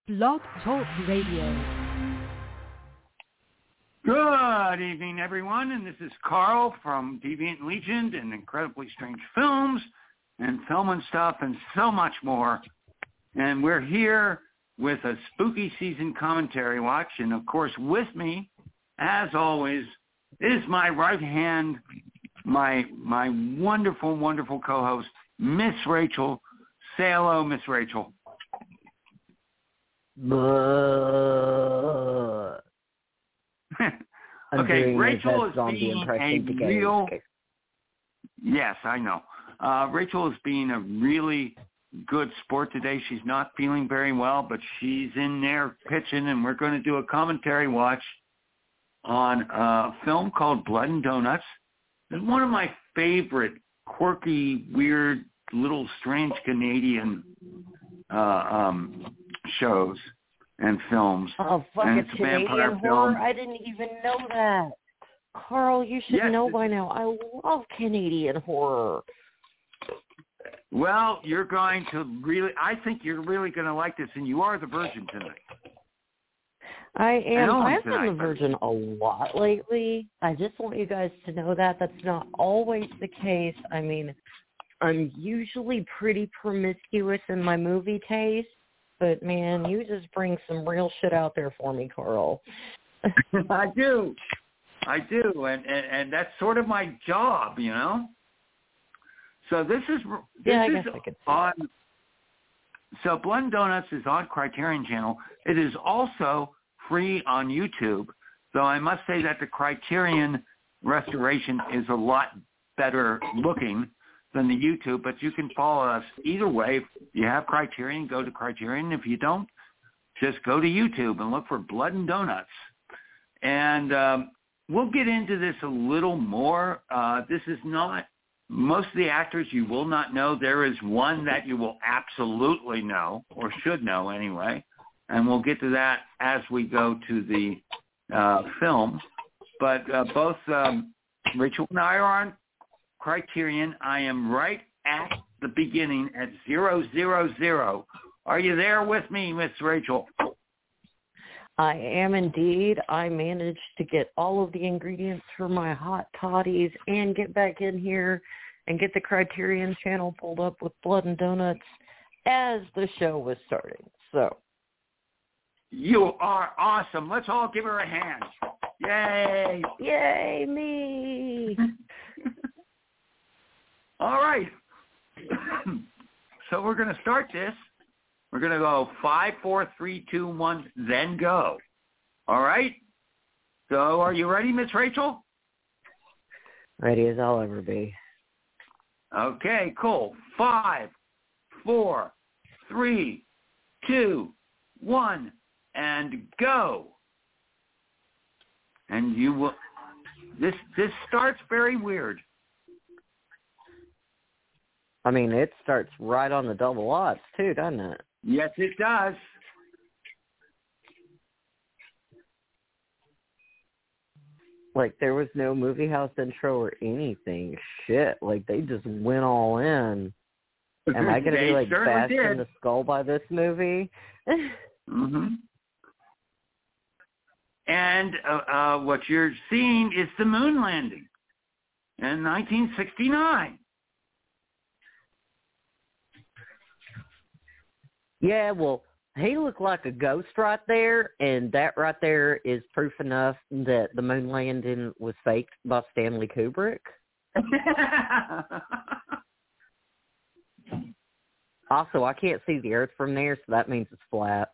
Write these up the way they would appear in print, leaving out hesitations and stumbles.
Blog Talk Radio. Good evening, everyone, and this is Carl from Deviant Legion and Incredibly Strange Films and Film and Stuff and so much more. And we're here with a spooky season commentary watch, and of course with me, as always, is my right hand, my wonderful, wonderful co-host, Miss Rachel. Say hello, Miss Rachel. Okay, Rachel is being a real... Yes, I know. Rachel is being a really good sport today. She's not feeling very well, but she's in there pitching, and we're going to do a commentary watch on a film called Blood and Donuts. It's one of my favorite quirky, weird, little strange Canadian shows and films. Oh, fucking Canadian horror? I didn't even know that. Carl, you should know by now. I love Canadian horror. Well, you're going to really, I think you're really going to like this, and you are the virgin tonight. I am. I've been the virgin a lot lately. I just want you guys to know that. That's not always the case. I mean, I'm usually pretty promiscuous in my movie taste, but, man, you just bring some real shit out there for me, Carl. I do, and that's sort of my job, you know? So this is on. So Blood and Donuts is on Criterion Channel. It is also free on YouTube. So I must say that the Criterion restoration is a lot better looking than the YouTube, but you can follow us either way. If you have Criterion, go to Criterion. If you don't, just go to YouTube and look for Blood and Donuts. And we'll get into this a little more. This is not, most of the actors you will not know. There is one that you will absolutely know, or should know anyway, and we'll get to that as we go to the film. But both Rachel and I are on Criterion. I am right at the beginning at 000. Are you there with me, Miss Rachel? I am indeed. I managed to get all of the ingredients for my hot toddies and get back in here and get the Criterion channel pulled up with Blood and Donuts as the show was starting. So, you are awesome. Let's all give her a hand. Yay! Yay, me! All right. So we're going to start this. We're going to go 5, 4, 3, 2, 1, then go. All right? So are you ready, Miss Rachel? Ready as I'll ever be. Okay, cool. 5, 4, 3, 2, 1, and go. And you will... This starts very weird. I mean, it starts right on the double odds, too, doesn't it? Yes, it does. Like, there was no movie house intro or anything. Shit, like, they just went all in. Am I going to be, like, bashed in the skull by this movie? Mm-hmm. And what you're seeing is the moon landing in 1969. Yeah, well, he looked like a ghost right there, and that right there is proof enough that the moon landing was faked by Stanley Kubrick. Also, I can't see the Earth from there, so that means it's flat.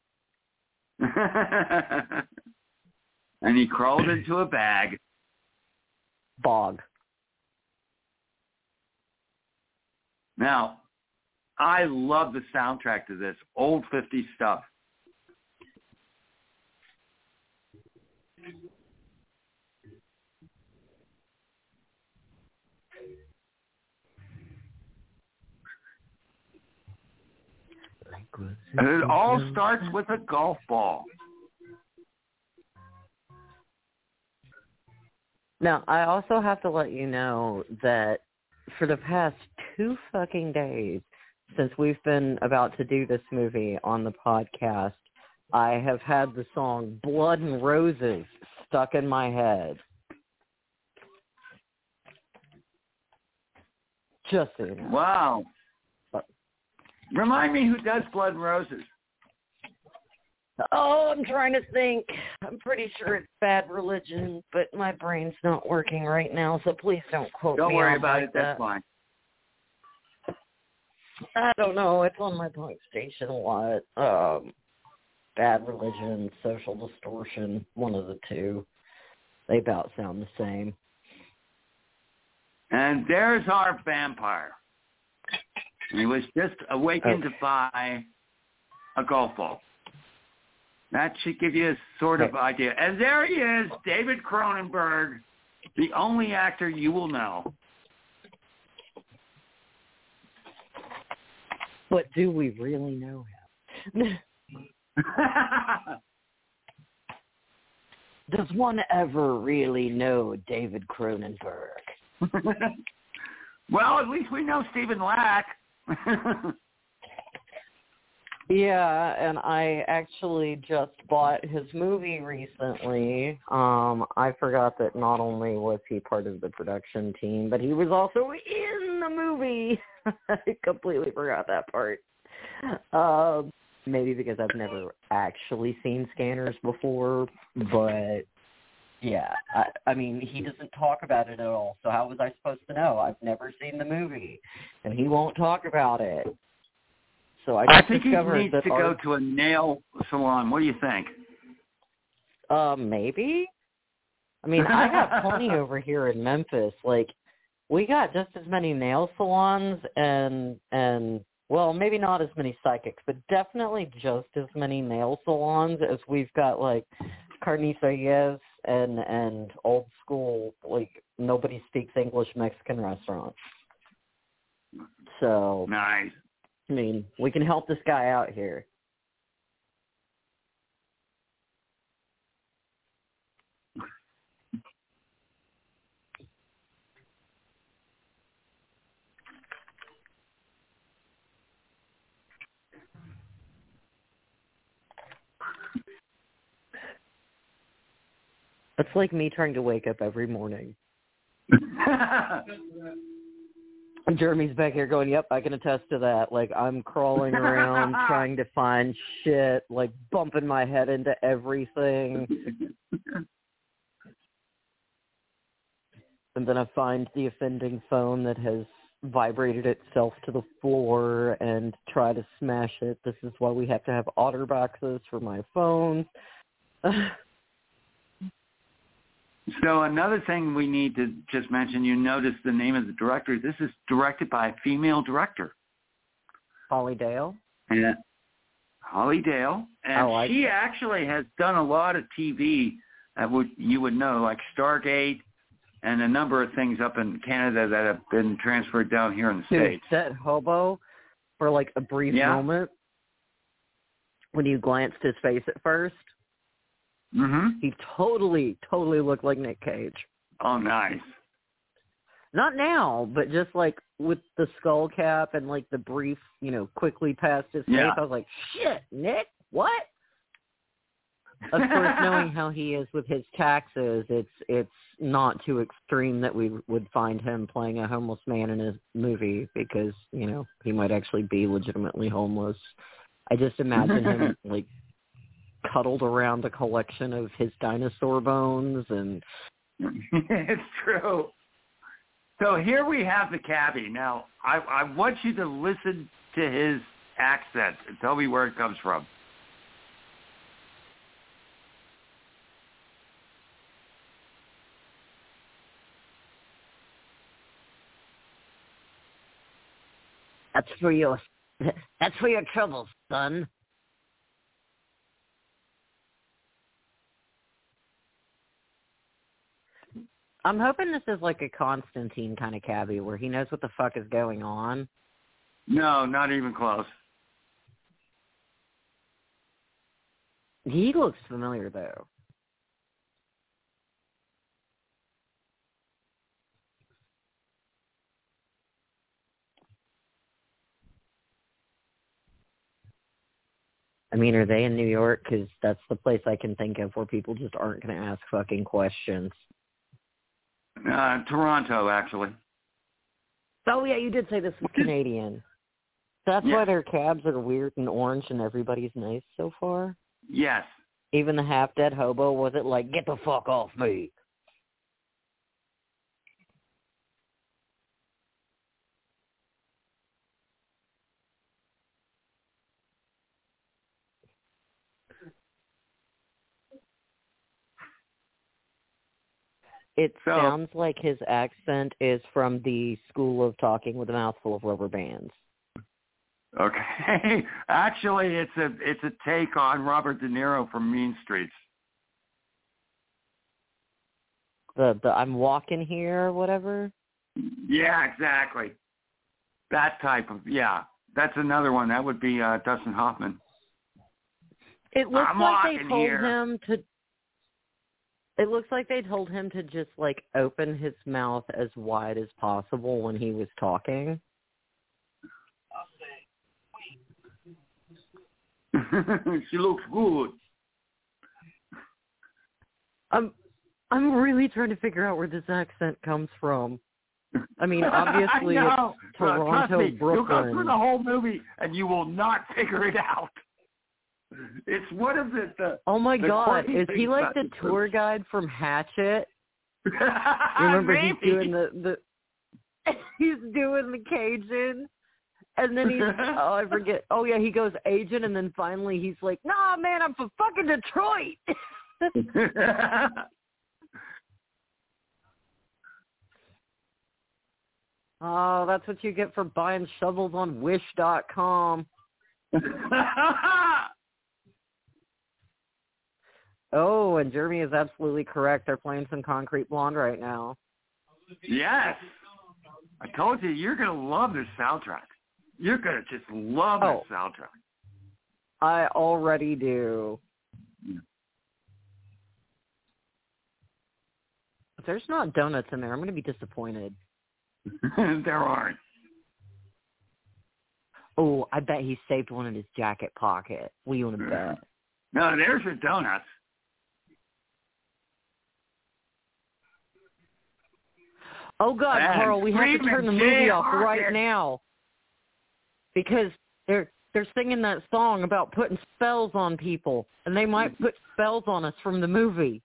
And he crawled into a bag. Bog. Now, I love the soundtrack to this, old 50s stuff. And it all starts with a golf ball. Now, I also have to let you know that for the past 2 fucking days, since we've been about to do this movie on the podcast, I have had the song Blood and Roses stuck in my head. Just so you know. Wow. Remind me who does Blood and Roses. Oh, I'm trying to think. I'm pretty sure it's Bad Religion, but my brain's not working right now, so please don't quote me. Don't worry about like it. That's fine. I don't know. It's on my point station a lot. Bad Religion, Social Distortion, one of the two. They about sound the same. And there's our vampire. He was just awakened by a golf ball. That should give you a sort of idea. And there he is, David Cronenberg, the only actor you will know. But do we really know him? Does one ever really know David Cronenberg? Well, at least we know Stephen Lack. Yeah, and I actually just bought his movie recently. I forgot that not only was he part of the production team, but he was also in the movie. I completely forgot that part. Maybe because I've never actually seen Scanners before, but yeah, I mean, he doesn't talk about it at all, so how was I supposed to know? I've never seen the movie, and he won't talk about it. So I think he needs to go to a nail salon. What do you think? Maybe. I mean, I got plenty over here in Memphis. Like, we got just as many nail salons and well, maybe not as many psychics, but definitely just as many nail salons as we've got, like, carnicerias and old school, like, nobody speaks English Mexican restaurants. So nice. I mean, we can help this guy out here. It's like me trying to wake up every morning. Jeremy's back here going, yep, I can attest to that. Like, I'm crawling around trying to find shit, like bumping my head into everything. And then I find the offending phone that has vibrated itself to the floor and try to smash it. This is why we have to have OtterBoxes for my phone. So another thing we need to just mention, you notice the name of the director. This is directed by a female director. Holly Dale? Yeah. Holly Dale. And she actually has done a lot of TV that you would know, like Stargate and a number of things up in Canada that have been transferred down here in the States. That hobo, for like a brief moment, when you glanced his face at first, he totally looked like Nick Cage. Oh, nice. Not now, but just like with the skull cap and like the brief, quickly past his face, I was like, shit, Nick, what? Of course, knowing how he is with his taxes, it's not too extreme that we would find him playing a homeless man in a movie because, he might actually be legitimately homeless. I just imagine him like cuddled around a collection of his dinosaur bones and it's true. So here we have the cabbie. Now I want you to listen to his accent and tell me where it comes from. That's for your troubles, son. I'm hoping this is like a Constantine kind of cabbie where he knows what the fuck is going on. No, not even close. He looks familiar, though. mean, are they in New York? Because that's the place I can think of where people just aren't going to ask fucking questions. Toronto, actually. Oh, yeah, you did say this was Canadian. That's why their cabs are weird and orange and everybody's nice so far? Yes. Even the half-dead hobo, was it like, get the fuck off me? It sounds like his accent is from the school of talking with a mouthful of rubber bands. Okay. Actually, it's a take on Robert De Niro from Mean Streets. The I'm walking here or whatever? Yeah, exactly. That type of, That's another one. That would be Dustin Hoffman. It looks like they told him to... It looks like they told him to just, like, open his mouth as wide as possible when he was talking. She looks good. I'm really trying to figure out where this accent comes from. I mean, obviously it's Toronto, me, Brooklyn. You'll go through the whole movie and you will not figure it out. It's one of the oh my God, is he like the tour guide from Hatchet? You remember he's doing the he's doing the Cajun, and then he's I forget. Oh yeah, he goes Asian, and then finally he's like, "Nah, man, I'm from fucking Detroit." Oh, that's what you get for buying shovels on Wish.com. Oh, and Jeremy is absolutely correct. They're playing some Concrete Blonde right now. Yes. I told you, you're going to love this soundtrack. You're going to just love this soundtrack. I already do. If there's not donuts in there, I'm going to be disappointed. There aren't. Oh, I bet he saved one in his jacket pocket. What do you want to bet? No, there's your donuts. Oh, God, Carl, we have to turn the movie off right now. Because they're singing that song about putting spells on people, and they might put spells on us from the movie.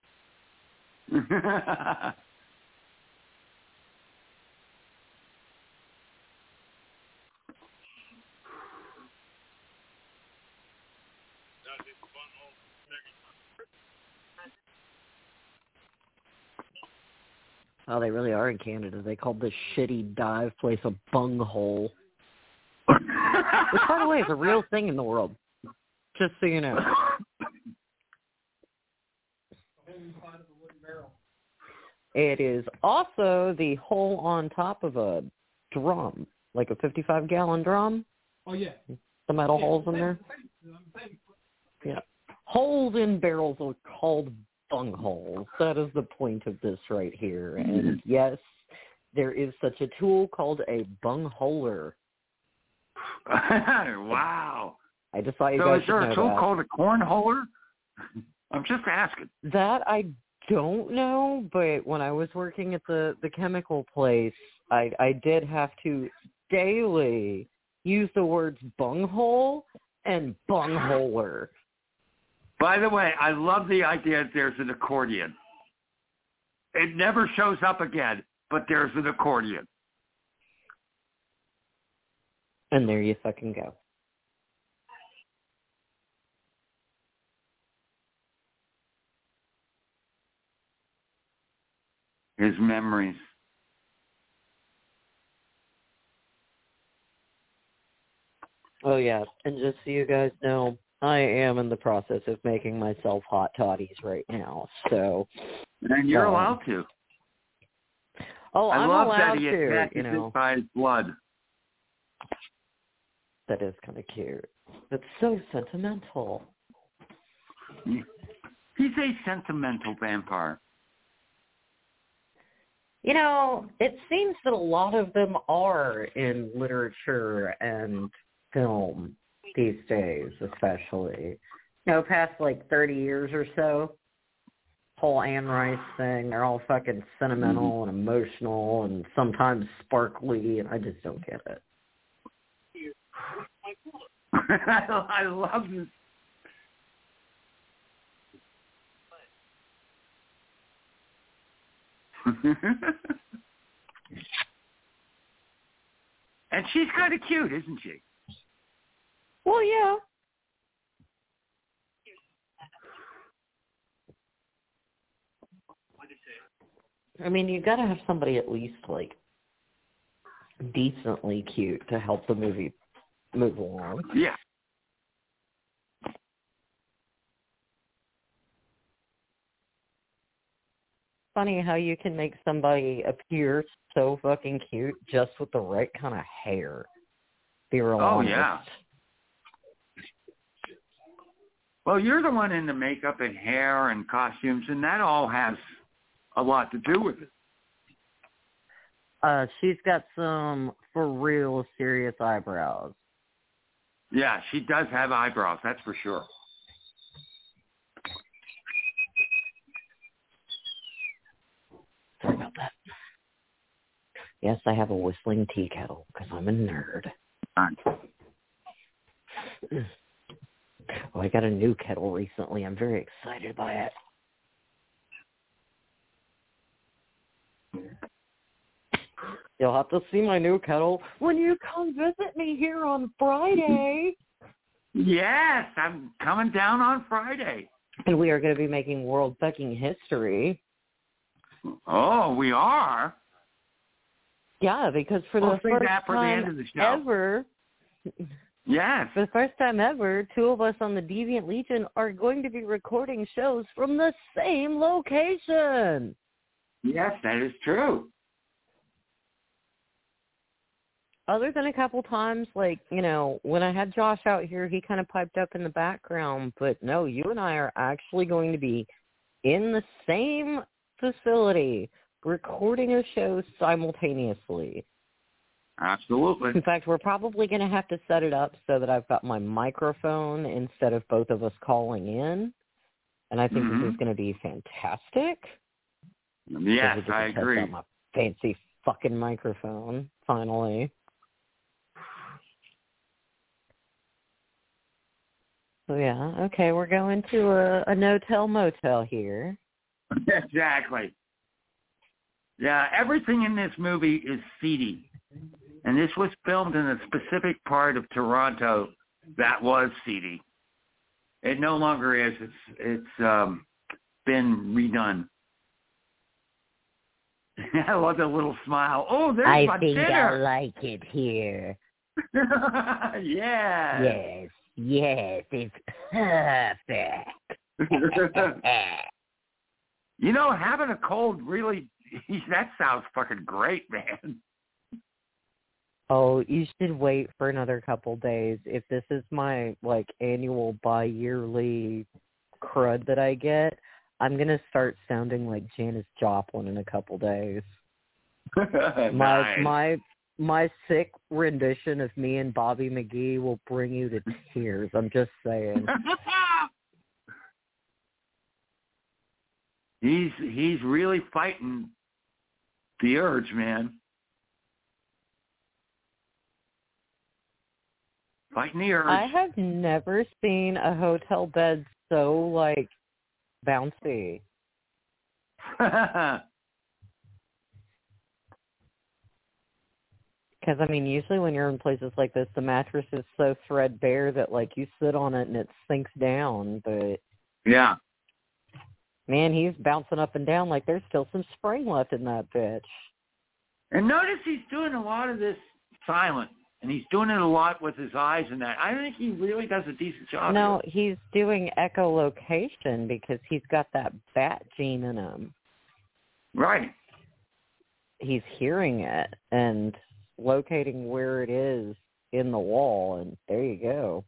Oh, they really are in Canada. They called this shitty dive place a bunghole. Which, by the way, is a real thing in the world. Just so you know. It is also the hole on top of a drum, like a 55-gallon drum. Oh, yeah. The metal holes in there. Yeah. Holes in barrels are called bungholes. That is the point of this right here. And yes, there is such a tool called a bungholer. Wow. I just thought you guys should know that. So is there a tool called a cornholer? I'm just asking. That I don't know, but when I was working at the chemical place, I did have to daily use the words bunghole and bungholer. By the way, I love the idea that there's an accordion. It never shows up again, but there's an accordion. And there you fucking go. His memories. Oh, yeah. And just so you guys know, I am in the process of making myself hot toddies right now, so... And you're allowed to. Oh, I'm allowed to, I love that he attaches it by his blood. That is kind of cute. That's so sentimental. He's a sentimental vampire. You know, it seems that a lot of them are in literature and film. these days, especially. Past 30 years or so, whole Anne Rice thing, they're all fucking sentimental and emotional and sometimes sparkly, and I just don't get it. I love this. And she's kind of cute, isn't she? Well, yeah. I mean, you got to have somebody at least, decently cute to help the movie move along. Yeah. Funny how you can make somebody appear so fucking cute just with the right kind of hair. Be real honest. Yeah. Well, you're the one in the makeup and hair and costumes, and that all has a lot to do with it. She's got some for real serious eyebrows. Yeah, she does have eyebrows, that's for sure. Sorry about that. Yes, I have a whistling tea kettle because I'm a nerd. Oh, I got a new kettle recently. I'm very excited by it. You'll have to see my new kettle when you come visit me here on Friday. Yes, I'm coming down on Friday. And we are going to be making world fucking history. Oh, we are? Yeah, because for the first time ever... Yes. For the first time ever, two of us on the Deviant Legion are going to be recording shows from the same location. Yes, that is true. Other than a couple times, when I had Josh out here, he kind of piped up in the background. But no, you and I are actually going to be in the same facility recording a show simultaneously. Absolutely. In fact, we're probably going to have to set it up so that I've got my microphone instead of both of us calling in. And I think this is going to be fantastic. Yes, I agree. Test out my fancy fucking microphone, finally. So, yeah, okay, we're going to a no-tell motel here. Exactly. Yeah, everything in this movie is seedy. And this was filmed in a specific part of Toronto that was seedy. It no longer is. It's been redone. I love the little smile. Oh, there's my dinner. I like it here. Yeah. Yes, it's perfect. Having a cold really, that sounds fucking great, man. Oh, you should wait for another couple days. If this is my, annual bi-yearly crud that I get, I'm going to start sounding like Janis Joplin in a couple days. Nice. My sick rendition of me and Bobby McGee will bring you to tears. I'm just saying. He's really fighting the urge, man. Fighting the urge. I have never seen a hotel bed so, bouncy. Because, usually when you're in places like this, the mattress is so threadbare that, you sit on it and it sinks down. But, yeah. Man, he's bouncing up and down like there's still some spring left in that bitch. And notice he's doing a lot of this silent. And he's doing it a lot with his eyes and that. I think he really does a decent job. No, he's doing echolocation because he's got that bat gene in him. Right. He's hearing it and locating where it is in the wall, and there you go.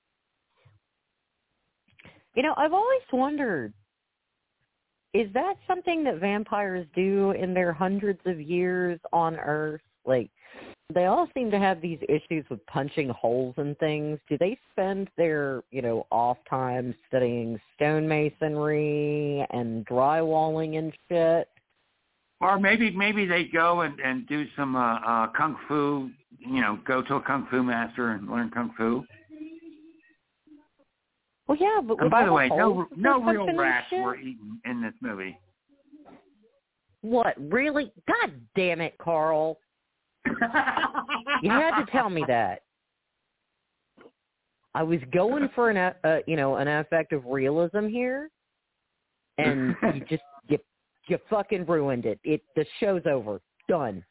I've always wondered, is that something that vampires do in their hundreds of years on Earth? they all seem to have these issues with punching holes in things. Do they spend their, off time studying stonemasonry and drywalling and shit? Or maybe they go and do some kung fu, go to a kung fu master and learn kung fu. Well, yeah, but and by the way, no real rats were eaten in this movie. What, really? God damn it, Carl. You had to tell me that. I was going for an effect of realism here, and you fucking ruined it. The show's over. Done.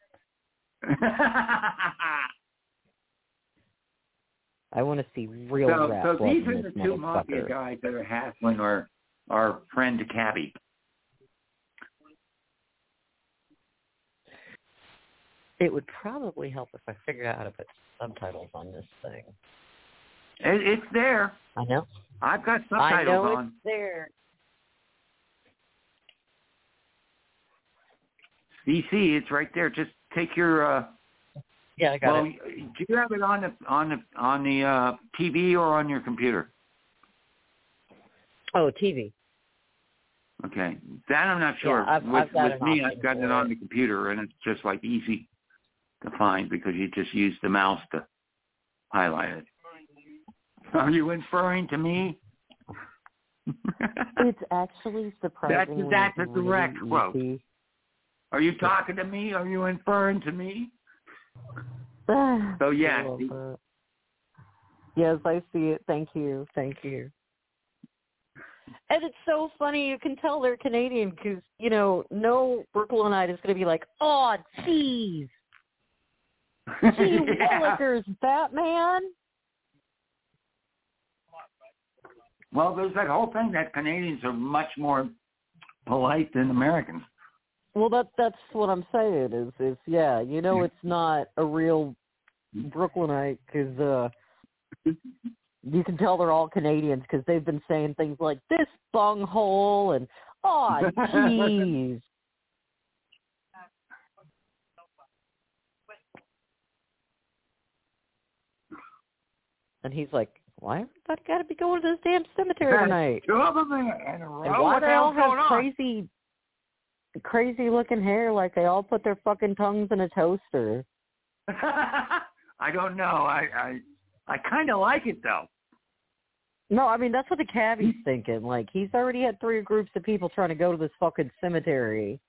I want to see real rap. So these are the two mafia guys that are hassling our friend Cabby. It would probably help if I figured out how to put subtitles on this thing. It's there. I know. I've got subtitles I know on. It's there. CC, it's right there. Just take your. Yeah, I got it. Do you have it on the TV or on your computer? Oh, TV. Okay, that I'm not sure. Yeah, with me, I've got it on the computer, and it's just like easy to find because you just use the mouse to highlight it. Are you inferring to me? It's actually surprisingly That's a direct quote. Easy. Are you talking to me? Are you inferring to me? So yes. Yes, I see it. Thank you. And it's so funny. You can tell they're Canadian because, no Brooklynite is going to be like, oh, jeez. Gee willikers, Batman. Well, there's that whole thing that Canadians are much more polite than Americans. Well, that's what I'm saying is it's not a real Brooklynite because you can tell they're all Canadians because they've been saying things like this bunghole and oh jeez. And he's like, why everybody got to be going to this damn cemetery tonight? Two of them in a row. And why do they all have crazy looking hair like they all put their fucking tongues in a toaster? I don't know. I kind of like it though. No, I mean that's what the cabbie's thinking. Like he's already had 3 groups of people trying to go to this fucking cemetery.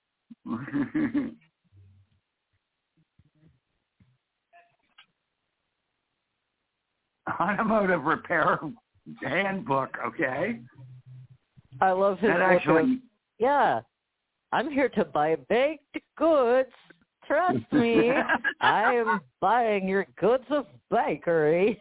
Automotive repair handbook, okay? I love his actually. Yeah, I'm here to buy baked goods. Trust me, I am buying your goods of bakery.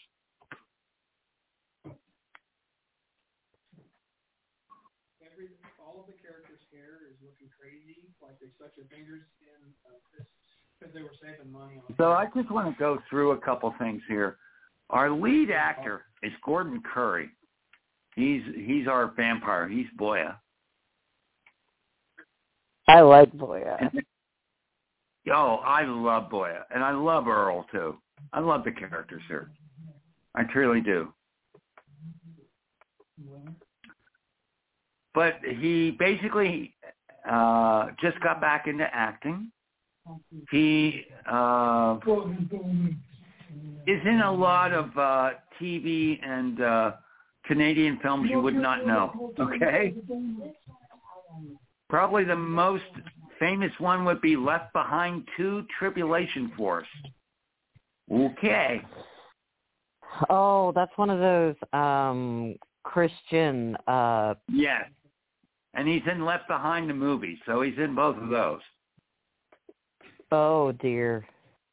All of the characters' hair is looking crazy, like they stuck their fingers in because they were saving money on. So I just want to go through a couple things here. Our lead actor is Gordon Curry. He's our vampire. He's Boya. I like Boya. I love Boya, and I love Earl too. I love the characters here. I truly do. But he basically just got back into acting. He is in a lot of TV and Canadian films you would not know, okay? Probably the most famous one would be Left Behind 2, Tribulation Force. Okay. Oh, that's one of those Christian... Yes. And he's in Left Behind the movie, so he's in both of those. Oh, dear.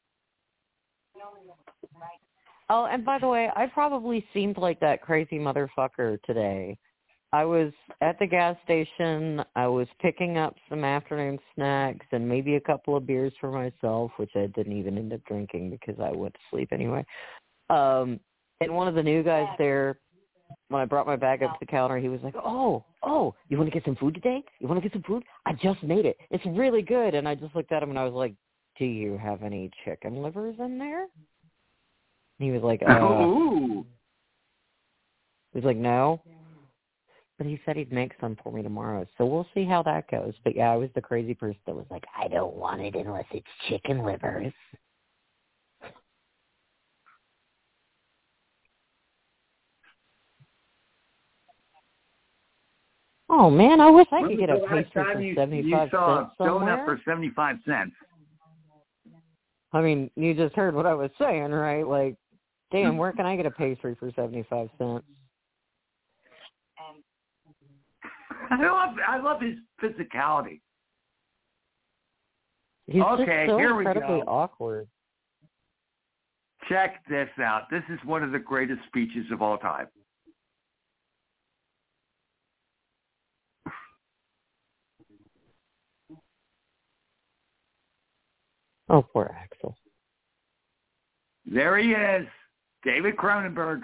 Oh, and by the way, I probably seemed like that crazy motherfucker today. I was at the gas station. I was picking up some afternoon snacks and maybe a couple of beers for myself, which I didn't even end up drinking because I went to sleep anyway. And one of the new guys there, when I brought my bag up to the counter, he was like, oh, you want to get some food today? You want to get some food? I just made it. It's really good. And I just looked at him and I was like, do you have any chicken livers in there? And he was like, Ooh. He was like, no. But he said he'd make some for me tomorrow, so we'll see how that goes. But yeah, I was the crazy person that was like, I don't want it unless it's chicken livers. Oh man, I wish I could get a pastry for 75 cents somewhere. Donut for 75 cents. I mean, you just heard what I was saying, right? Like, damn, where can I get a pastry for 75 cents? I love his physicality. He's okay, just so here incredibly we go. awkward. Check this out. This is one of the greatest speeches of all time. Oh, poor Axel. There he is, David Cronenberg.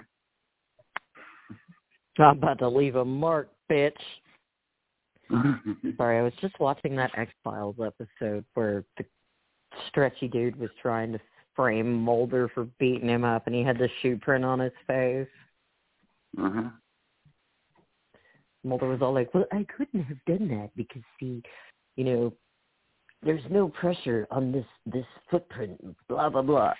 I'm about to leave a mark, bitch. Sorry, I was just watching that X-Files episode where the stretchy dude was trying to frame Mulder for beating him up, and he had the shoe print on his face. Uh-huh. Mulder was all like, well, I couldn't have done that because, see, you know, there's no pressure on this footprint, blah, blah, blah.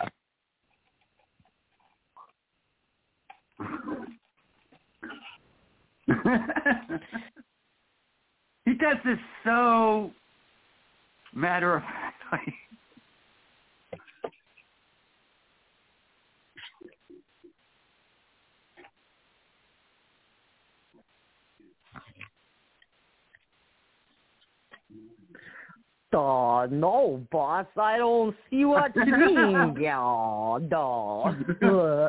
He does this so matter-of-factly. No, boss, I don't see what you mean. Yeah, no.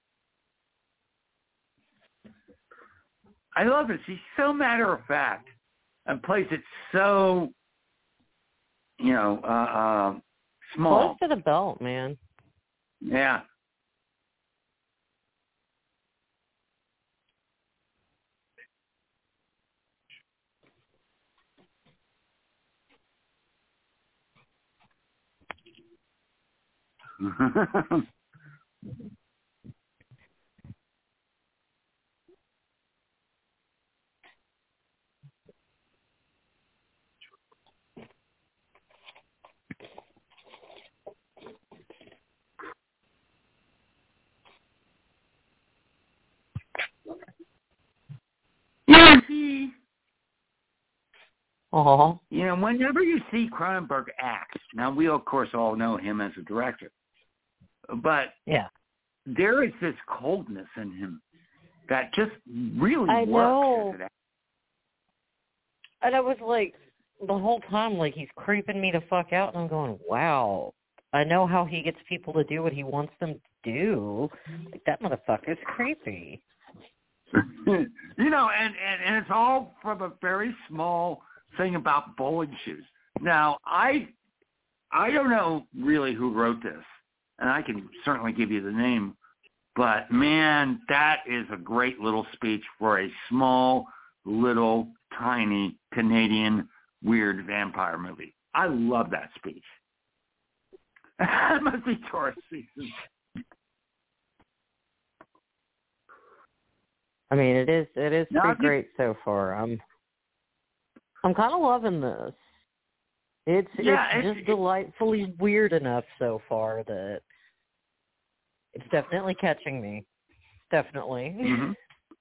I love this. He's so matter-of-fact and plays it so, you know, small. Close to the belt, man. Yeah. Uh-huh. You know, whenever you see Cronenberg act, now we, of course, all know him as a director, but yeah, there is this coldness in him that just really I works. know. And I was like, the whole time, like, he's creeping me the fuck out, and I'm going, wow, I know how he gets people to do what he wants them to do. Like, that motherfucker's creepy. You know, and it's all from a very small thing about bowling shoes. Now, I don't know really who wrote this, and I can certainly give you the name, but, man, that is a great little speech for a small, little, tiny Canadian weird vampire movie. I love that speech. That must be tourist season. I mean, it is pretty great so far. I'm kind of loving this. It's just delightfully weird enough so far that it's definitely catching me. Definitely. Mm-hmm.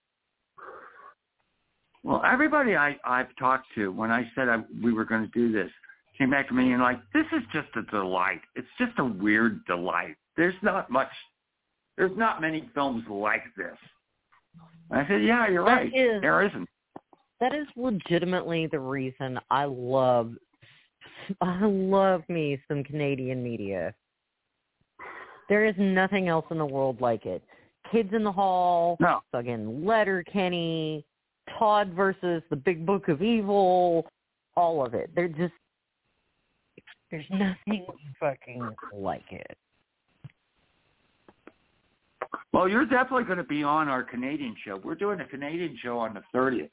Well, everybody I've talked to, when I said we were going to do this, came back to me and like, this is just a delight. It's just a weird delight. There's not many films like this. And I said, yeah, you're right. There isn't. That is legitimately the reason I love me some Canadian media. There is nothing else in the world like it. Kids in the Hall, fucking Letterkenny, Todd versus the Big Book of Evil, all of it. There's nothing fucking like it. Well, you're definitely going to be on our Canadian show. We're doing a Canadian show on the 30th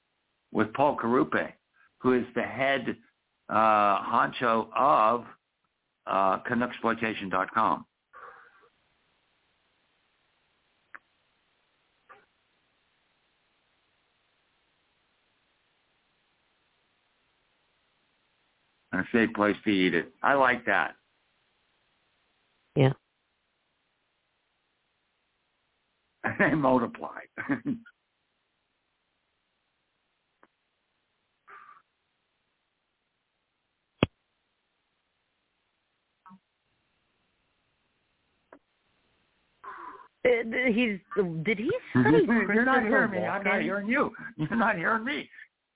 with Paul Carupe, who is the head honcho of Canucksploitation.com. And a safe place to eat it. I like that. Yeah. And multiply. Did he study You're not hearing me. I'm not hearing you. You're not hearing me.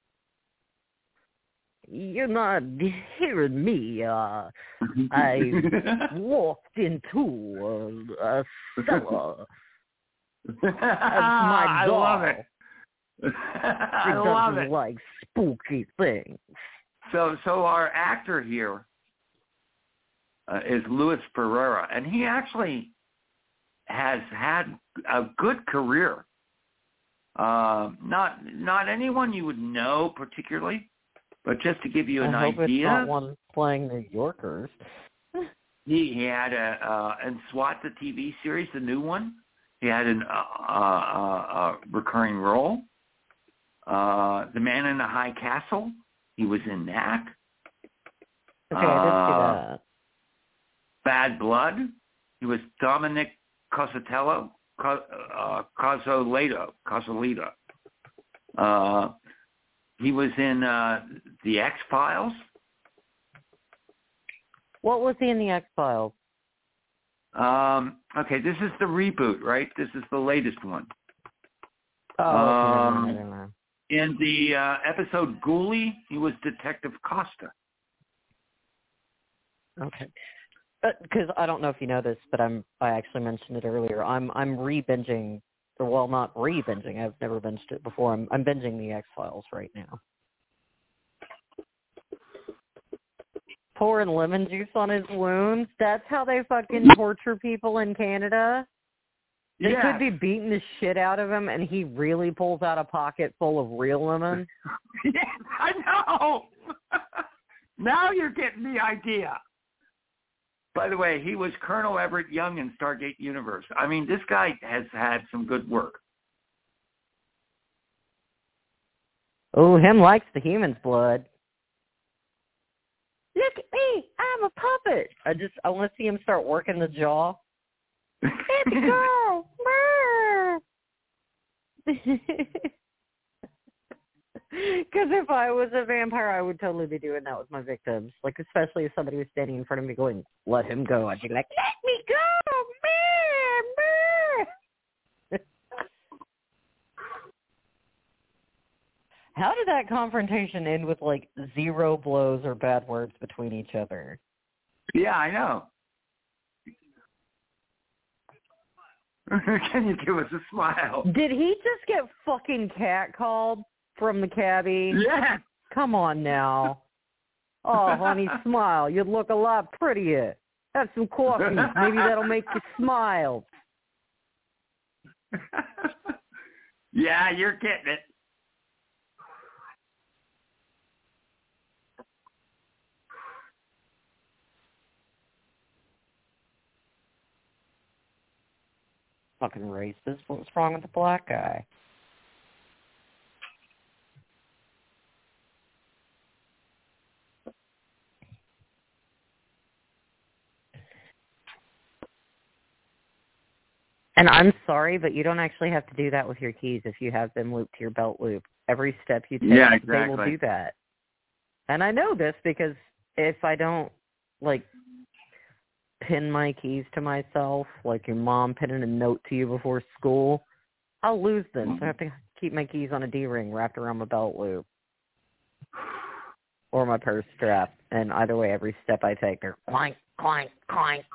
You're not hearing me. I walked into a cellar. That's my doll. I love it. I love it. Like spooky things. So our actor here is Louis Ferreira, and he actually has had a good career. Not anyone you would know particularly, but just to give you an idea. I hope it's not one playing New Yorkers. He had in SWAT, the TV series, the new one. He had a recurring role. The Man in the High Castle. He was in that. Okay, I did see that. Bad Blood. He was Dominic Cosolito. He was in The X-Files. What was he in The X-Files? Okay, this is the reboot, right? This is the latest one. Oh, I don't know. In the episode Ghoulie, he was Detective Costa. Okay. Because I don't know if you know this, but I actually mentioned it earlier. I'm re-binging, well, not re-binging. I've never binged it before. I'm binging The X-Files right now. Pouring lemon juice on his wounds. That's how they fucking torture people in Canada. They could be beating the shit out of him, and he really pulls out a pocket full of real lemon. Yes, I know. Now you're getting the idea. By the way, he was Colonel Everett Young in Stargate Universe. I mean, this guy has had some good work. Oh, him likes the human's blood. Look at me, I'm a puppet. I want to see him start working the jaw. Baby girl, because if I was a vampire, I would totally be doing that with my victims. Like, especially if somebody was standing in front of me going, "Let him go," I'd be like, "Let me go, How did that confrontation end with, like, 0 blows or bad words between each other? Yeah, I know. Can you give us a smile? Did he just get fucking catcalled from the cabbie? Yeah. Come on now. Oh, honey, smile. You'd look a lot prettier. Have some coffee. Maybe that'll make you smile. Yeah, you're getting it. Fucking racist. What's wrong with the black guy? And I'm sorry, but you don't actually have to do that with your keys if you have them looped to your belt loop. Every step you take, They will do that. And I know this because if I don't, like, pin my keys to myself, like your mom pinning a note to you before school, I'll lose them. So I have to keep my keys on a D-ring wrapped around my belt loop or my purse strap. And either way, every step I take, they're clank, clank, clank.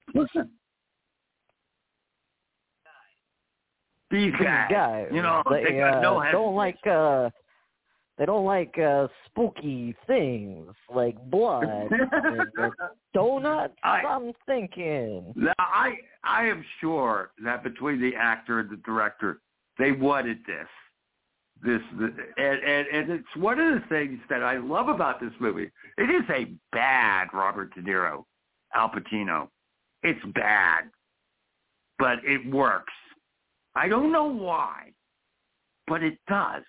These guys, you know, they got no head. They don't like spooky things like blood and donuts. I'm thinking. Now, I am sure that between the actor and the director, they wanted this, and it's one of the things that I love about this movie. It is a bad Robert De Niro. Al Pacino. It's bad, but it works. I don't know why, but it does.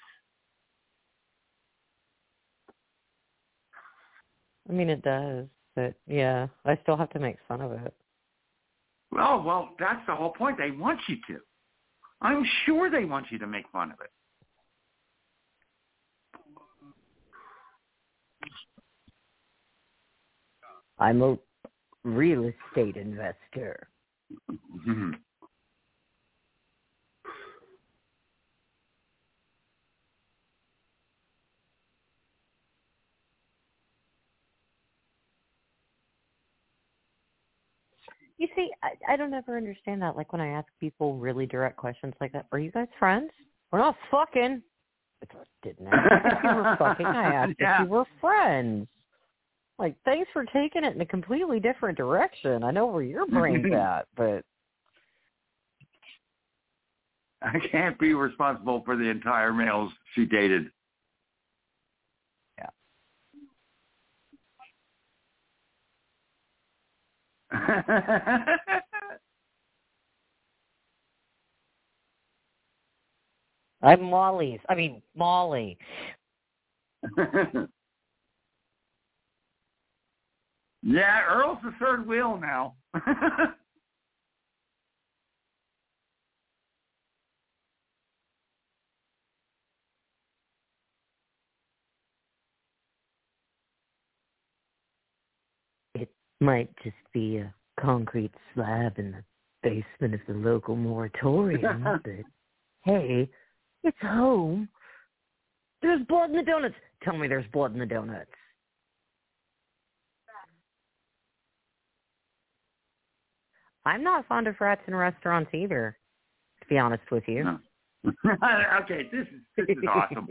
I mean, it does, but yeah, I still have to make fun of it. Oh, well, that's the whole point. They want you to. I'm sure they want you to make fun of it. I'm a real estate investor. Mm-hmm. You see, I don't ever understand that. Like when I ask people really direct questions like that, are you guys friends? We're not fucking. I didn't ask if you were fucking. I asked if you were friends. Like, thanks for taking it in a completely different direction. I know where your brain's at, but... I can't be responsible for the entire males she dated. Yeah. I'm Molly. Yeah, Earl's the third wheel now. It might just be a concrete slab in the basement of the local moratorium, but hey, it's home. There's blood in the donuts. Tell me there's blood in the donuts. I'm not fond of rats in restaurants either, to be honest with you. No. Okay, this is awesome.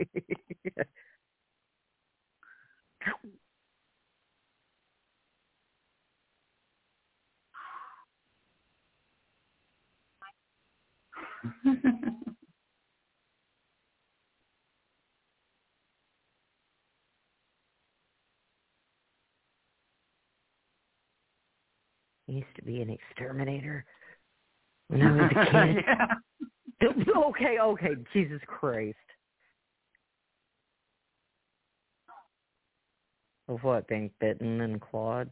I used to be an exterminator when I was a kid. Yeah. Okay, Jesus Christ. Of what, being bitten and clawed?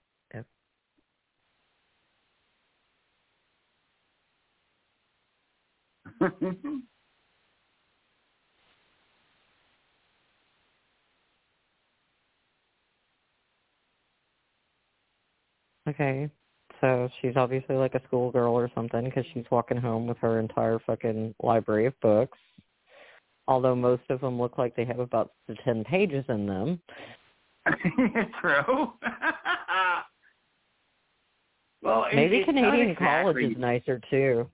Okay, so she's obviously like a schoolgirl or something because she's walking home with her entire fucking library of books. Although most of them look like they have about 10 pages in them. True. Well, maybe Canadian college is nicer too.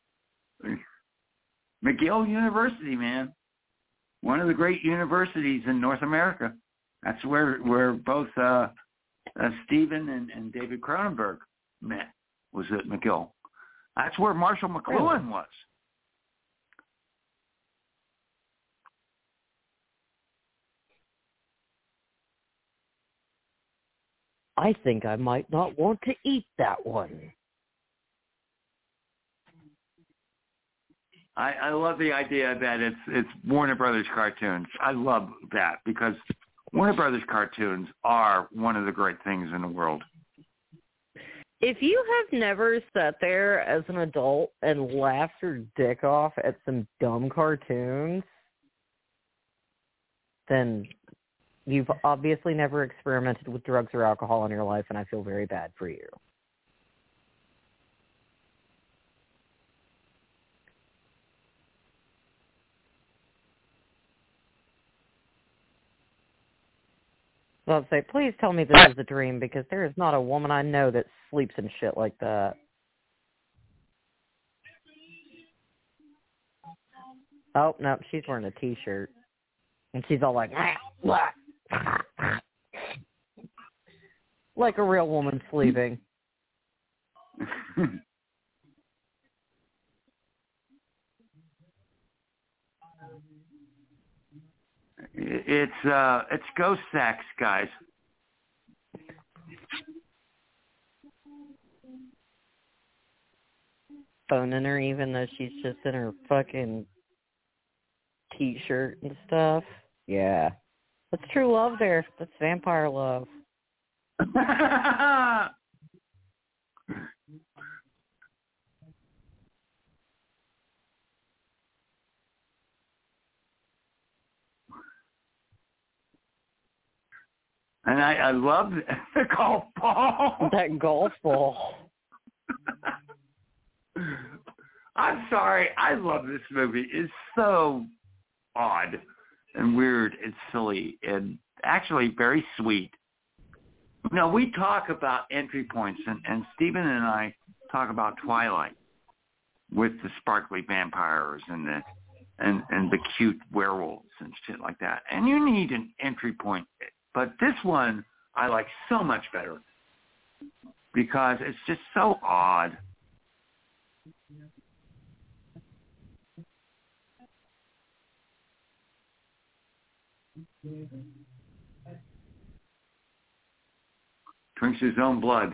McGill University, man, one of the great universities in North America. That's where both Stephen and David Cronenberg met. Was at McGill. That's where Marshall McLuhan was. I think I might not want to eat that one. I love the idea that it's Warner Brothers cartoons. I love that because Warner Brothers cartoons are one of the great things in the world. If you have never sat there as an adult and laughed your dick off at some dumb cartoons, then you've obviously never experimented with drugs or alcohol in your life, and I feel very bad for you. Well, I'd say, please tell me this is a dream, because there is not a woman I know that sleeps in shit like that. Oh, no, she's wearing a T-shirt. And she's all like, like a real woman sleeping. It's ghost sex, guys. phoning her even though she's just in her fucking T-shirt and stuff. Yeah. That's true love there. That's vampire love. And I love the golf ball. That golf ball. I'm sorry. I love this movie. It's so odd and weird and silly and actually very sweet. No, we talk about entry points, and Stephen and I talk about Twilight with the sparkly vampires and the cute werewolves and shit like that. And you need an entry point. But this one I like so much better because it's just so odd. Drinks his own blood.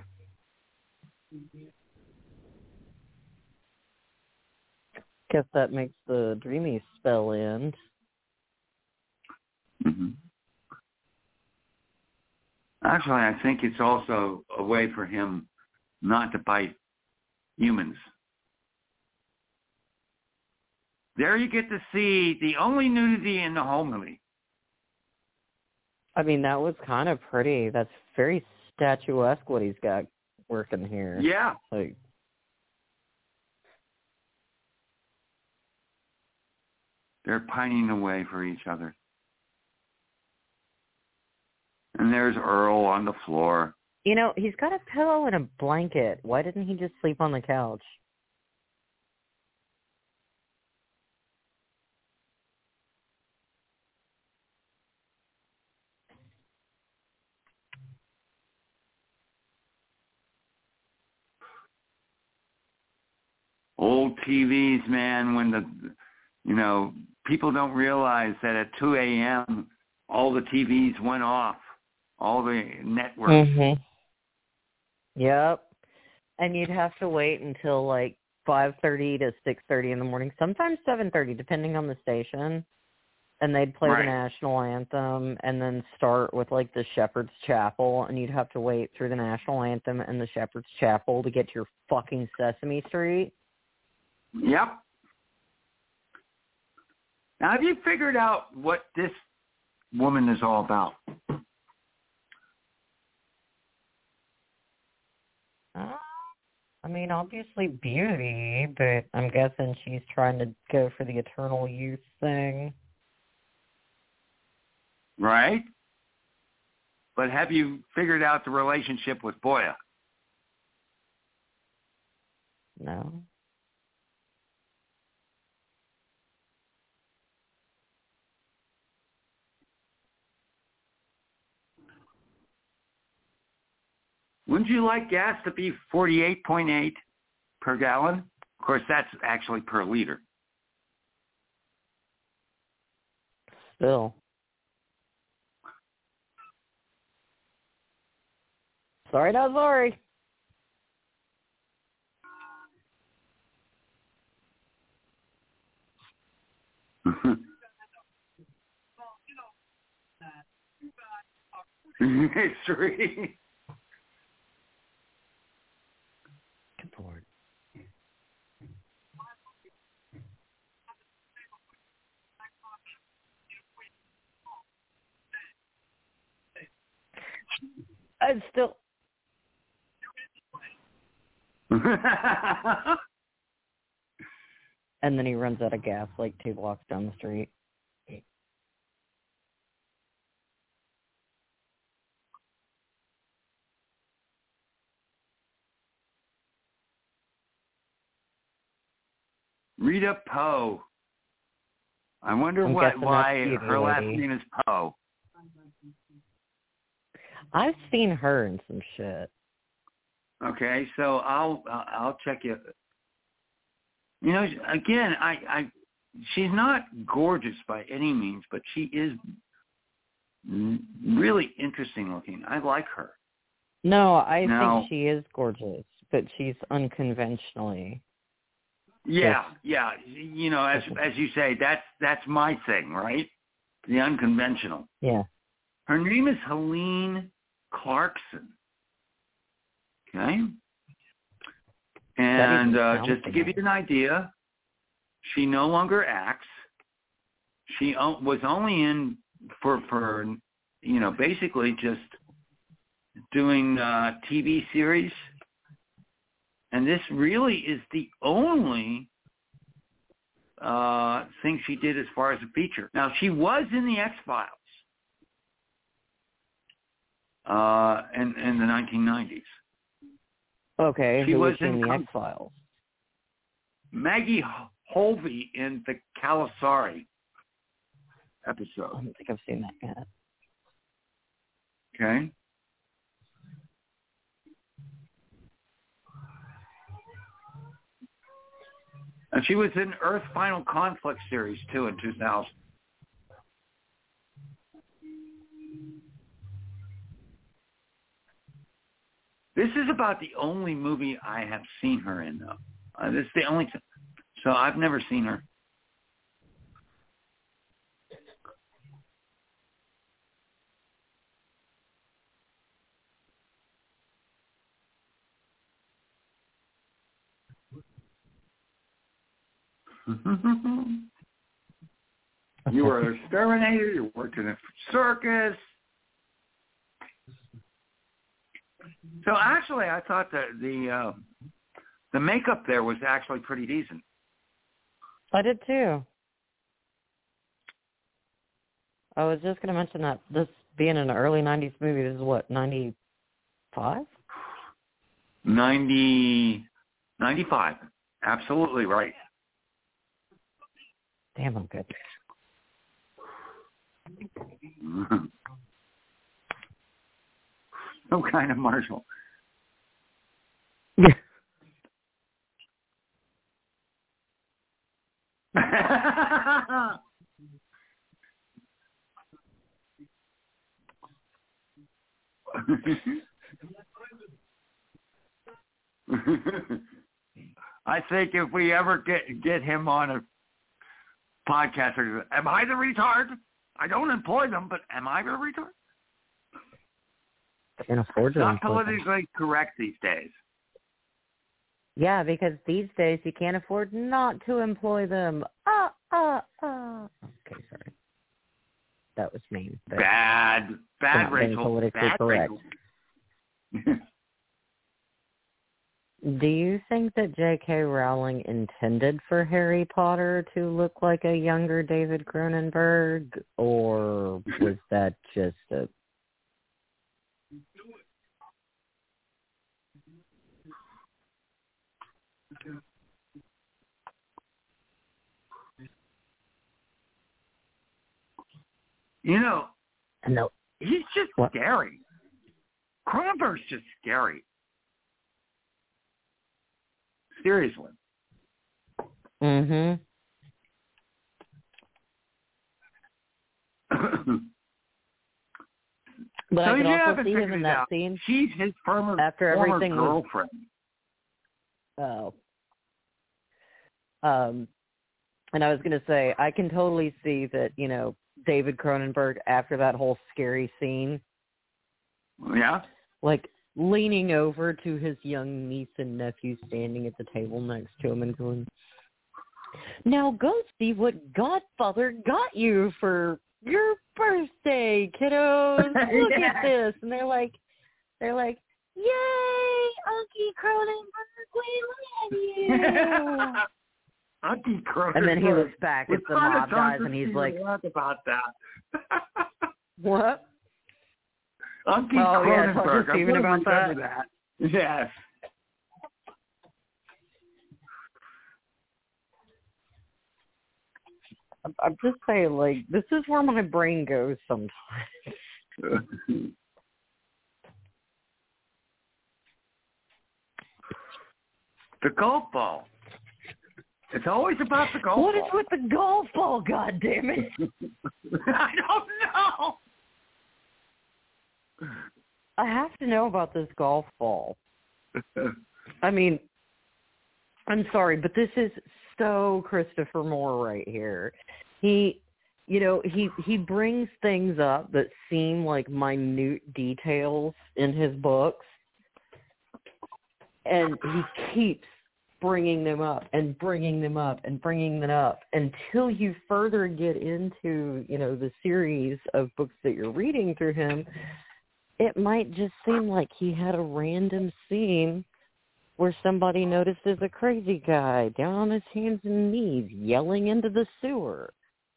Guess that makes the dreamy spell end. Mm-hmm. Actually, I think it's also a way for him not to bite humans. There you get to see the only nudity in the whole movie. I mean, that was kind of pretty. That's very statuesque what he's got working here. Yeah. Like, they're pining away for each other. And there's Earl on the floor. You know, he's got a pillow and a blanket. Why didn't he just sleep on the couch? Old TVs, man, when people don't realize that at 2 a.m. all the TVs went off, all the networks. Mm-hmm. Yep. And you'd have to wait until like 5:30 to 6:30 in the morning, sometimes 7:30, depending on the station. And they'd play the national anthem and then start with like the Shepherd's Chapel, and you'd have to wait through the national anthem and the Shepherd's Chapel to get to your fucking Sesame Street. Yep. Now, have you figured out what this woman is all about? I mean, obviously beauty, but I'm guessing she's trying to go for the eternal youth thing. Right? But have you figured out the relationship with Boya? No. Wouldn't you like gas to be 48.8 per gallon? Of course, that's actually per liter. Still. Sorry, not sorry. History. Good Lord. I'm still... And then he runs out of gas like 2 blocks down the street. Rita Poe. I wonder why her last name is Poe. I've seen her in some shit. Okay, so I'll check you. You know, again, she's not gorgeous by any means, but she is really interesting looking. I like her. No, I think she is gorgeous, but she's unconventionally. Yeah. You know, as you say, that's my thing, right? The unconventional. Yeah. Her name is Helene Clarkson. Okay. And just to give you an idea, she no longer acts. She was only in for you know, basically just doing TV series. And this really is the only thing she did as far as a feature. Now, she was in the X-Files in the 1990s. Okay, she was in the X-Files? Maggie Holvey in the Calasari episode. I don't think I've seen that yet. Okay. And she was in Earth Final Conflict series, too, in 2000. This is about the only movie I have seen her in, though. This is the only time. So I've never seen her. You were an exterminator. You worked in a circus. So actually, I thought that the makeup there was actually pretty decent. I did too. I was just going to mention that this being an early 90s movie, this is what, 95? 95. Absolutely right. Damn, I'm good. Some kind of Marshall. Yeah. I think if we ever get him on a podcast, am I the retard? I don't employ them, but am I the retard? Can't afford to Not employ politically them. correct these days. Yeah, because these days you can't afford not to employ them. Okay, sorry. That was mean. Bad, Rachel. Politically bad, correct. Rachel. Do you think that J.K. Rowling intended for Harry Potter to look like a younger David Cronenberg, or was that just a... You know, No. he's just scary. Cronenberg's just scary. Seriously. Mm-hmm. But so I can you also see him in that scene. She's his former girlfriend. And I was going to say, I can totally see that, you know, David Cronenberg, after that whole scary scene. Yeah? Like, leaning over to his young niece and nephew standing at the table next to him and going, now go see what Godfather got you for your birthday, kiddos. Look at this. And they're like, yay, Uncle Cronenberg, we love you. Uncle Cronenberg. And then he looks back at the mob guys and he's like, about that. What? Uncle Cronenberg. Yeah, even about that. Yes. I'm just saying, like, this is where my brain goes sometimes. The golf ball. It's always about the golf ball. What is with the golf ball, goddammit? I don't know. I have to know about this golf ball. I mean, I'm sorry, but this is so Christopher Moore right here. He brings things up that seem like minute details in his books, and he keeps bringing them up and bringing them up and bringing them up until you further get into, the series of books that you're reading through him. It might just seem like he had a random scene where somebody notices a crazy guy down on his hands and knees yelling into the sewer.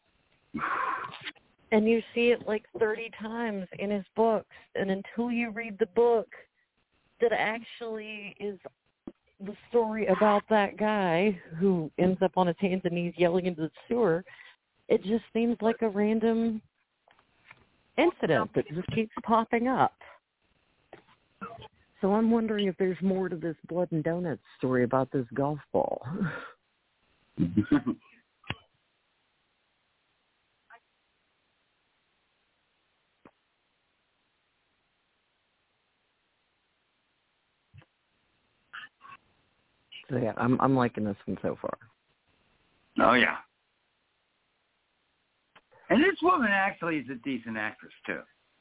And you see it like 30 times in his books. And until you read the book that actually is the story about that guy who ends up on his hands and knees yelling into the sewer, it just seems like a random incident that just keeps popping up. So I'm wondering if there's more to this Blood and Donuts story about this golf ball. So yeah, I'm liking this one so far. Oh yeah. And this woman actually is a decent actress too.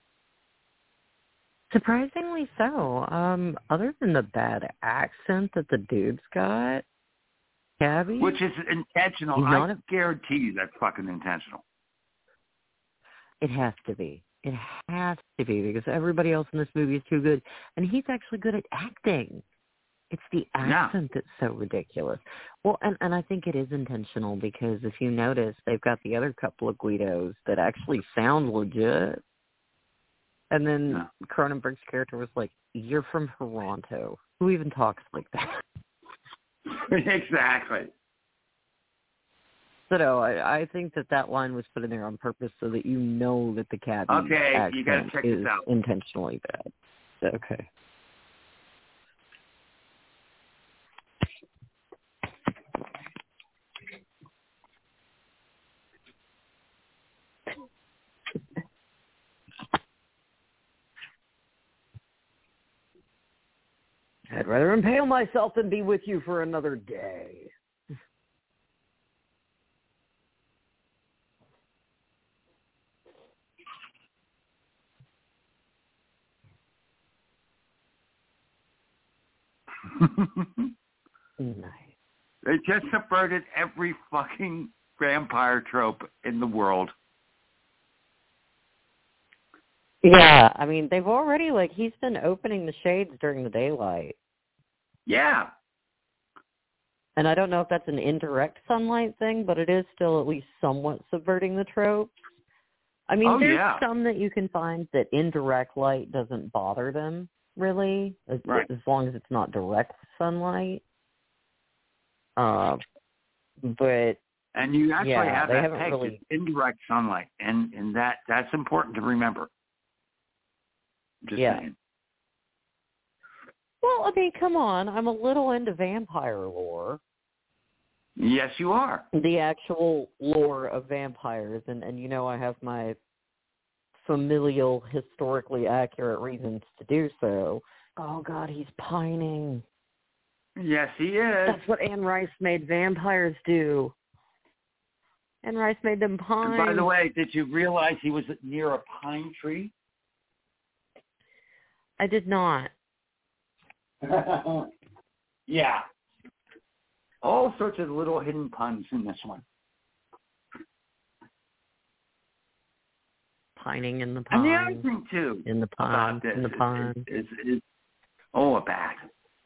Surprisingly so. Other than the bad accent that the dude's got, Cabby, which is intentional. I guarantee you that's fucking intentional. It has to be. It has to be because everybody else in this movie is too good, and he's actually good at acting. It's the accent that's so ridiculous. Well, and I think it is intentional because if you notice, they've got the other couple of Guidos that actually sound legit. And then Cronenberg's character was like, "You're from Toronto. Who even talks like that?" Exactly. So no, I think that line was put in there on purpose so that you know that the Cabby you gotta check is this out. intentionally bad. Okay. I'd rather impale myself than be with you for another day. Nice. They just subverted every fucking vampire trope in the world. Yeah, I mean, they've already, he's been opening the shades during the daylight. Yeah. And I don't know if that's an indirect sunlight thing, but it is still at least somewhat subverting the tropes. I mean, there's some that you can find that indirect light doesn't bother them, really, as long as it's not direct sunlight. But and you actually have they that haven't peg, really indirect sunlight, and that's important to remember. Just saying. Well, I mean, come on. I'm a little into vampire lore. Yes, you are. The actual lore of vampires, and I have my familial, historically accurate reasons to do so. Oh, God, he's pining. Yes, he is. That's what Anne Rice made vampires do. Anne Rice made them pine. And by the way, did you realize he was near a pine tree? I did not. Yeah. All sorts of little hidden puns in this one. Pining in the pine. And the other thing, too, in the pine, in the pine. Is a bat.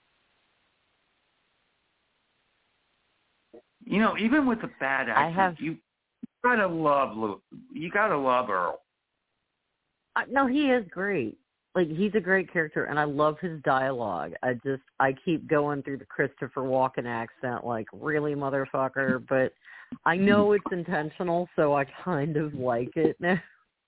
Even with the bad accent, you gotta love Earl. No, he is great. He's a great character, and I love his dialogue. I keep going through the Christopher Walken accent, really, motherfucker, but I know it's intentional, so I kind of like it now.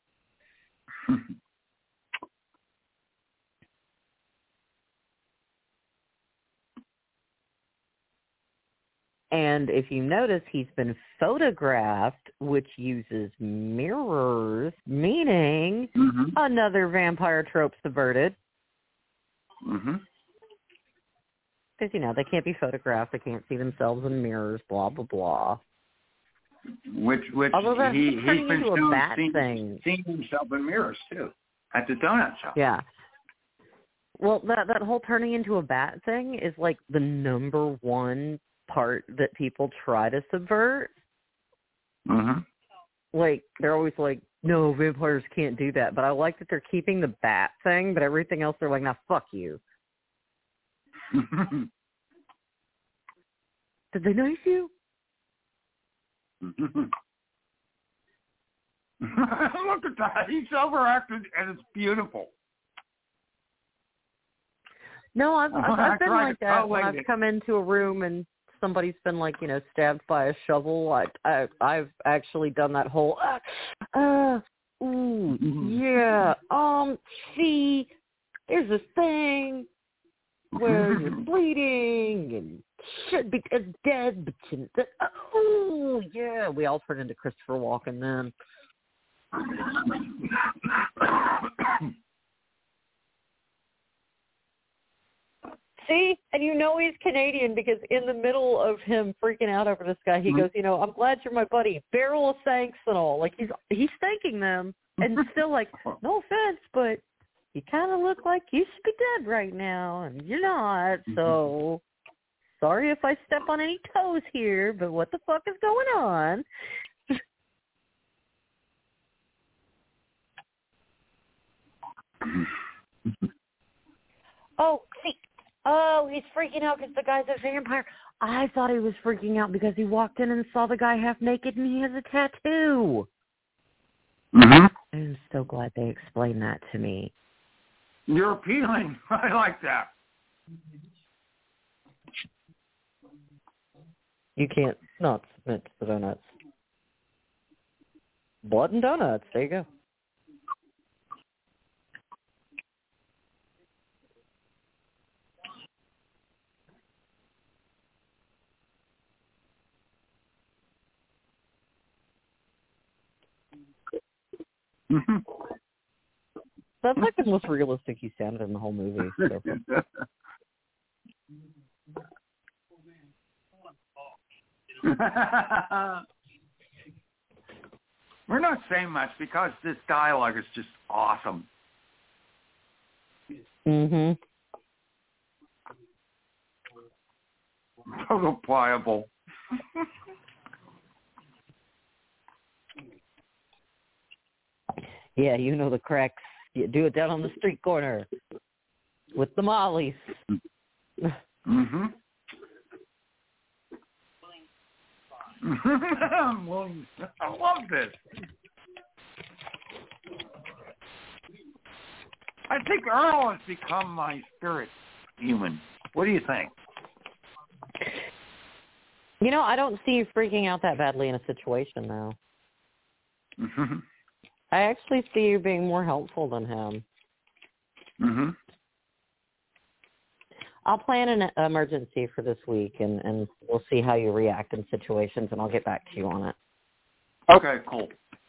And if you notice, he's been photographed, which uses mirrors, meaning another vampire trope subverted. Mm-hmm. Because, they can't be photographed. They can't see themselves in mirrors, blah, blah, blah. Which although he's turning been into a bat seeing himself in mirrors, too, at the donut shop. Yeah. Well, that whole turning into a bat thing is, like, the number one part that people try to subvert. Mm-hmm. Like, they're always like, no, vampires can't do that. But I like that they're keeping the bat thing, but everything else they're like, nah, fuck you. Did they knife you? Look at that. He's overacted, and it's beautiful. No, I've been like that when I've come into a room and somebody's been, like, stabbed by a shovel. I've actually done that whole, yeah, see, there's this thing where you're bleeding and should be dead, but yeah, we all turned into Christopher Walken then. See, and he's Canadian because in the middle of him freaking out over this guy, he goes, I'm glad you're my buddy. Barrel of thanks and all. Like, he's thanking them and still like, no offense, but you kind of look like you should be dead right now, and you're not, so sorry if I step on any toes here, but what the fuck is going on? He's freaking out because the guy's a vampire. I thought he was freaking out because he walked in and saw the guy half naked and he has a tattoo. Mm-hmm. I'm so glad they explained that to me. You're appealing. I like that. You can't not submit to the donuts. Blood and donuts. There you go. Mm-hmm. That's like the most realistic he sounded in the whole movie. So. We're not saying much because this dialogue is just awesome. Mm-hmm. So pliable. Yeah, the cracks. You do it down on the street corner with the mollies. Mm-hmm. I love this. I think Earl has become my spirit human. What do you think? I don't see you freaking out that badly in a situation, though. Mm-hmm. I actually see you being more helpful than him. Mm-hmm. I'll plan an emergency for this week, and we'll see how you react in situations, and I'll get back to you on it. Okay, cool.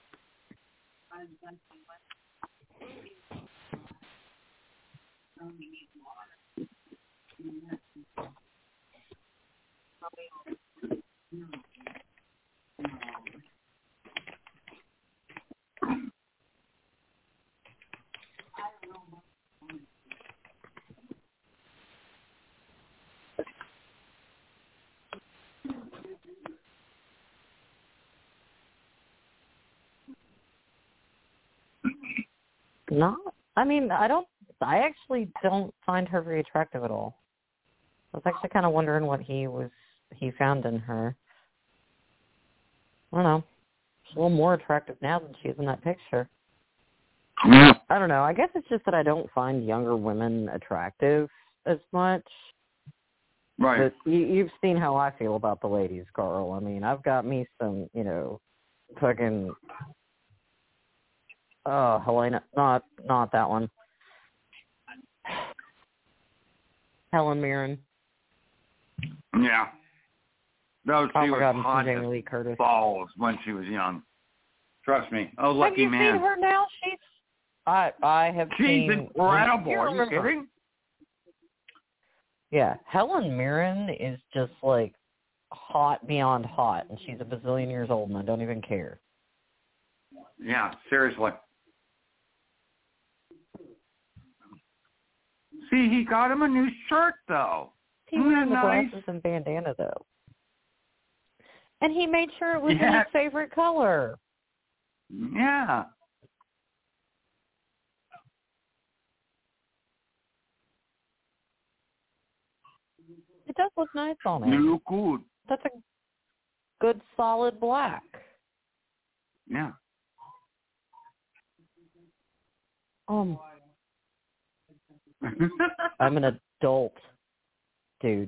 I actually don't find her very attractive at all. I was actually kind of wondering what he found in her. I don't know. She's a little more attractive now than she is in that picture. Yeah. I don't know. I guess it's just that I don't find younger women attractive as much. Right. But you've seen how I feel about the ladies, Carl. I mean, I've got me some, fucking... Oh, Helena. Not that one. Helen Mirren. Yeah. No, she was God, hot Jamie Lee Curtis. balls when she was young. Trust me. Oh, lucky man. Have you seen her now? I have She's seen... incredible. Are you kidding? Yeah, Helen Mirren is just like hot beyond hot, and she's a bazillion years old, and I don't even care. Yeah, seriously. See, he got him a new shirt, though. He wearing the glasses and bandana, though. And he made sure it was in his favorite color. Yeah. It does look nice on him. You look good. That's a good, solid black. Yeah. I'm an adult, dude.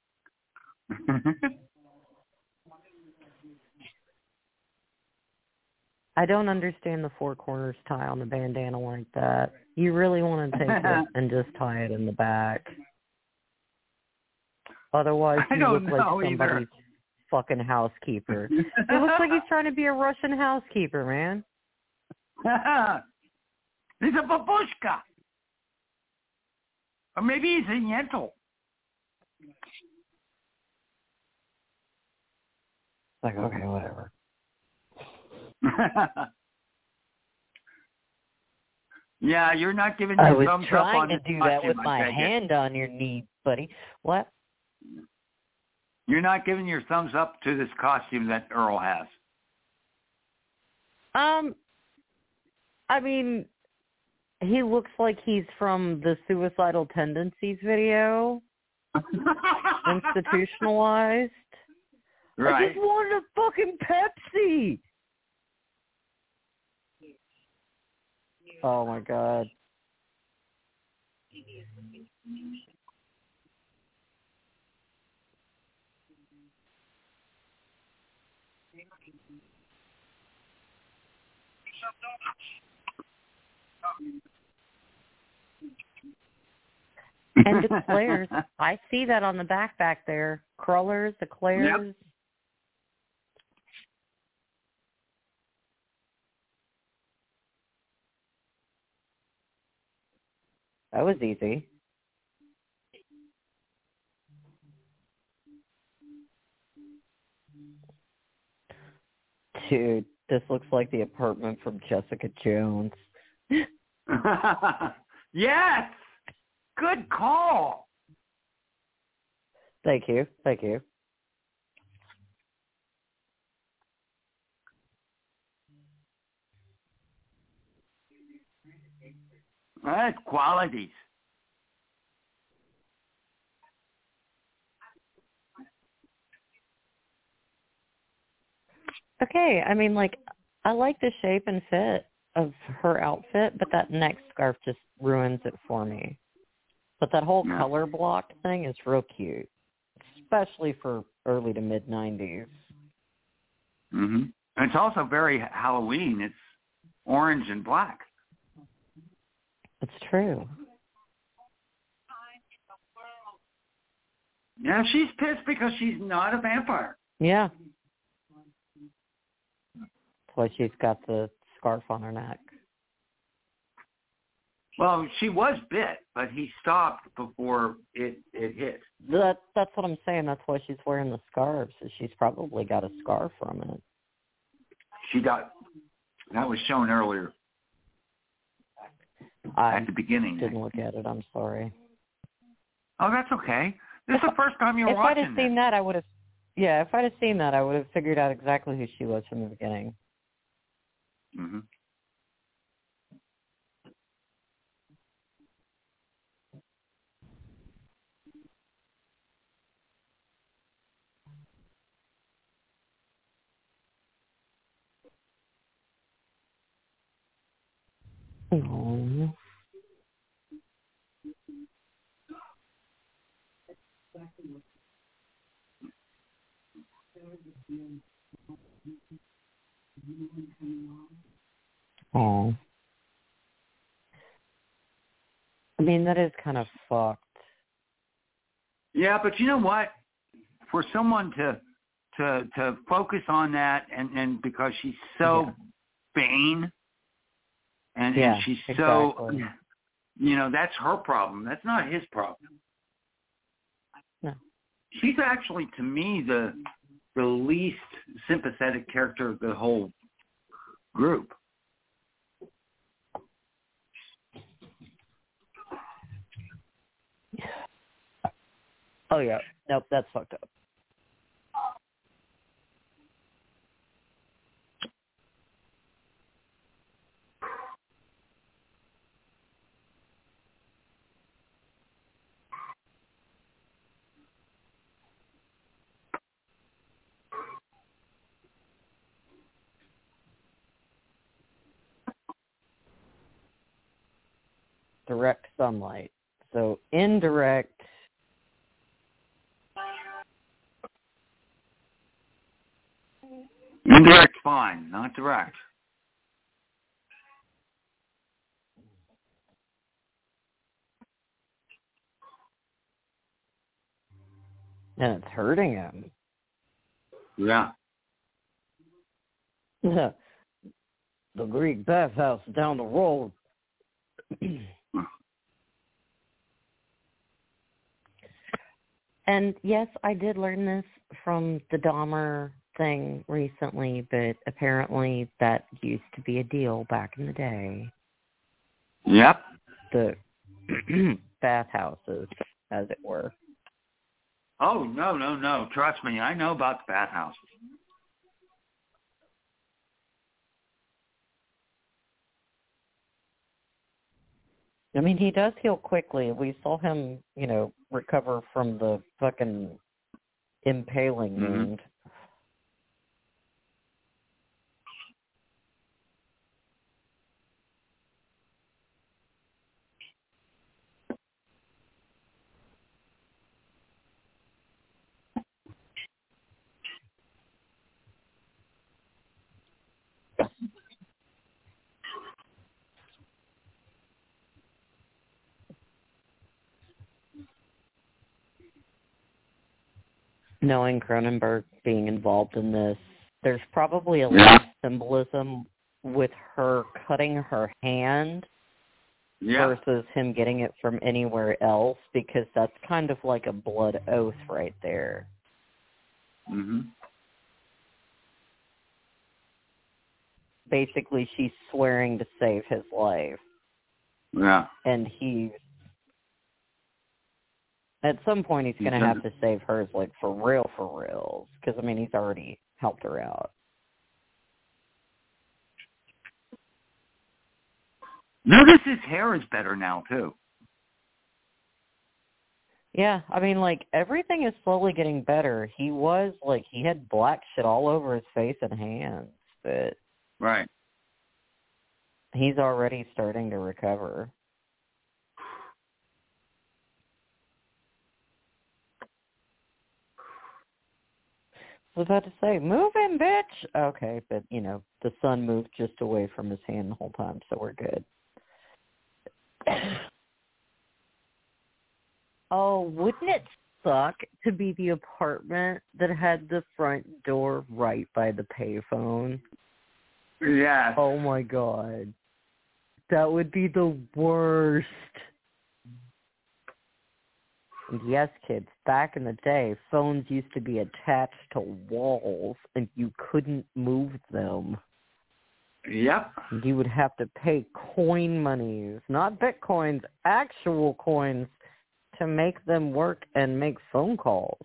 I don't understand the four corners tie on the bandana like that. You really want to take it and just tie it in the back. Otherwise, you look like somebody's fucking housekeeper. It looks like he's trying to be a Russian housekeeper, man. He's a babushka. Or maybe he's a yentl. Like, okay, whatever. Yeah, you're not giving me thumbs up on this. I was trying to do that with my hand on your knee, buddy. What? You're not giving your thumbs up to this costume that Earl has. I mean, he looks like he's from the Suicidal Tendencies video. Institutionalized. Right. I just wanted a fucking Pepsi. Oh my God. And the Claire's. I see that on the back there. Crullers, the Claire's. Yep. That was easy. Dude, this looks like the apartment from Jessica Jones. Yes! Good call. Thank you. Thank you. That's qualities. Okay, I mean, like, I like the shape and fit of her outfit, but that neck scarf just ruins it for me. But that whole color block thing is real cute, especially for early to mid-90s. Mm-hmm. And it's also very Halloween. It's orange and black. It's true. Yeah, she's pissed because she's not a vampire. Yeah. That's why she's got the scarf on her neck. Well, she was bit, but he stopped before it hit. That's what I'm saying. That's why she's wearing the scarf. So she's probably got a scar from it. That was shown earlier. At the beginning. Didn't look at it. I'm sorry. Oh, that's okay. This is the first time you're watching. If I'd have seen that, I would have. Yeah, if I'd have seen that, I would have figured out exactly who she was from the beginning. Mm-hmm. Oh. Oh. I mean, that is kind of fucked. Yeah, but you know what? For someone to focus on that and because she's so vain and she's so, that's her problem. That's not his problem. she's actually, to me, the least sympathetic character of the whole group. Oh, yeah. Nope, that's fucked up. Direct sunlight. So indirect. Indirect, fine, not direct. And it's hurting him. Yeah. The Greek bathhouse down the road. And yes, I did learn this from the Dahmer thing recently, but apparently that used to be a deal back in the day. Yep. The bathhouses, as it were. Oh, no. Trust me, I know about the bathhouses. I mean, he does heal quickly. We saw him, recover from the fucking impaling wound. Knowing Cronenberg being involved in this, there's probably a lot of symbolism with her cutting her hand versus him getting it from anywhere else, because that's kind of like a blood oath right there. Mm-hmm. Basically, she's swearing to save his life. Yeah. And at some point, he's going to have to save hers, like, for real, because, I mean, he's already helped her out. Notice his hair is better now, too. Yeah, I mean, like, everything is slowly getting better. He had black shit all over his face and hands, but... Right. He's already starting to recover. I was about to say, move him, bitch! Okay, but, the sun moved just away from his hand the whole time, so we're good. Oh, wouldn't it suck to be the apartment that had the front door right by the payphone? Yeah. Oh, my God. That would be the worst. And yes, kids, back in the day, phones used to be attached to walls, and you couldn't move them. Yep. You would have to pay coin monies, not bitcoins, actual coins, to make them work and make phone calls.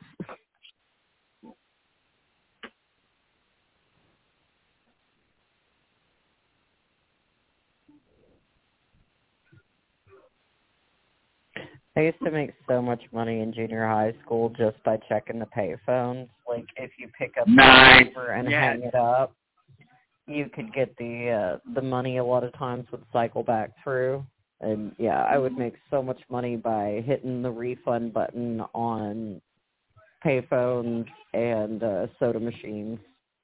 I used to make so much money in junior high school just by checking the payphones. Like, if you pick up the number and hang it up, you could get the money a lot of times would cycle back through. And, yeah, I would make so much money by hitting the refund button on payphones and soda machines.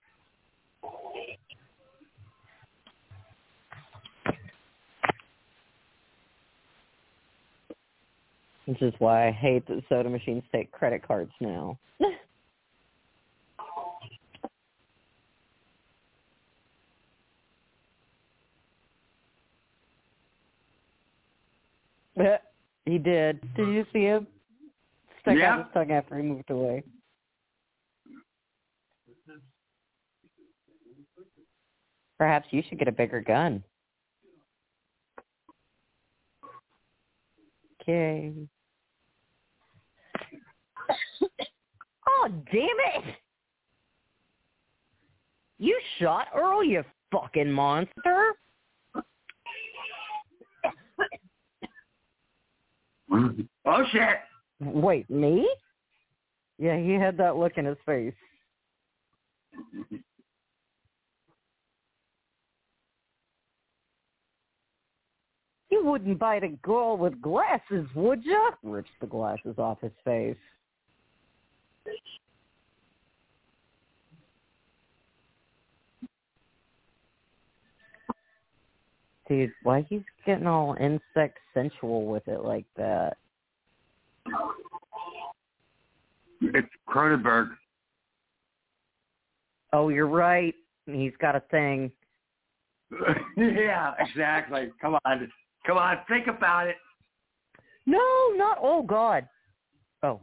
Which is why I hate that soda machines take credit cards now. He did. Did you see him? stuck out his tongue after he moved away. Perhaps you should get a bigger gun. Okay. Oh, damn it! You shot Earl, you fucking monster! Oh, shit! Wait, me? Yeah, he had that look in his face. You wouldn't bite a girl with glasses, would you? Rips the glasses off his face. Dude, why he's getting all insect sensual with it like that? It's Cronenberg. Oh, you're right. He's got a thing. Yeah, exactly. Come on, think about it. No, not, oh, God. Oh.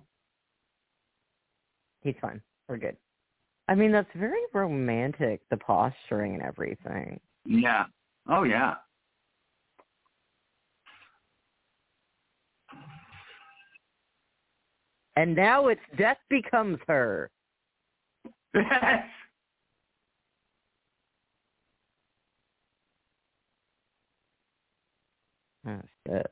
He's fine. We're good. I mean, that's very romantic, the posturing and everything. Yeah. Oh, yeah. And now it's death becomes her. Yes. Oh, shit.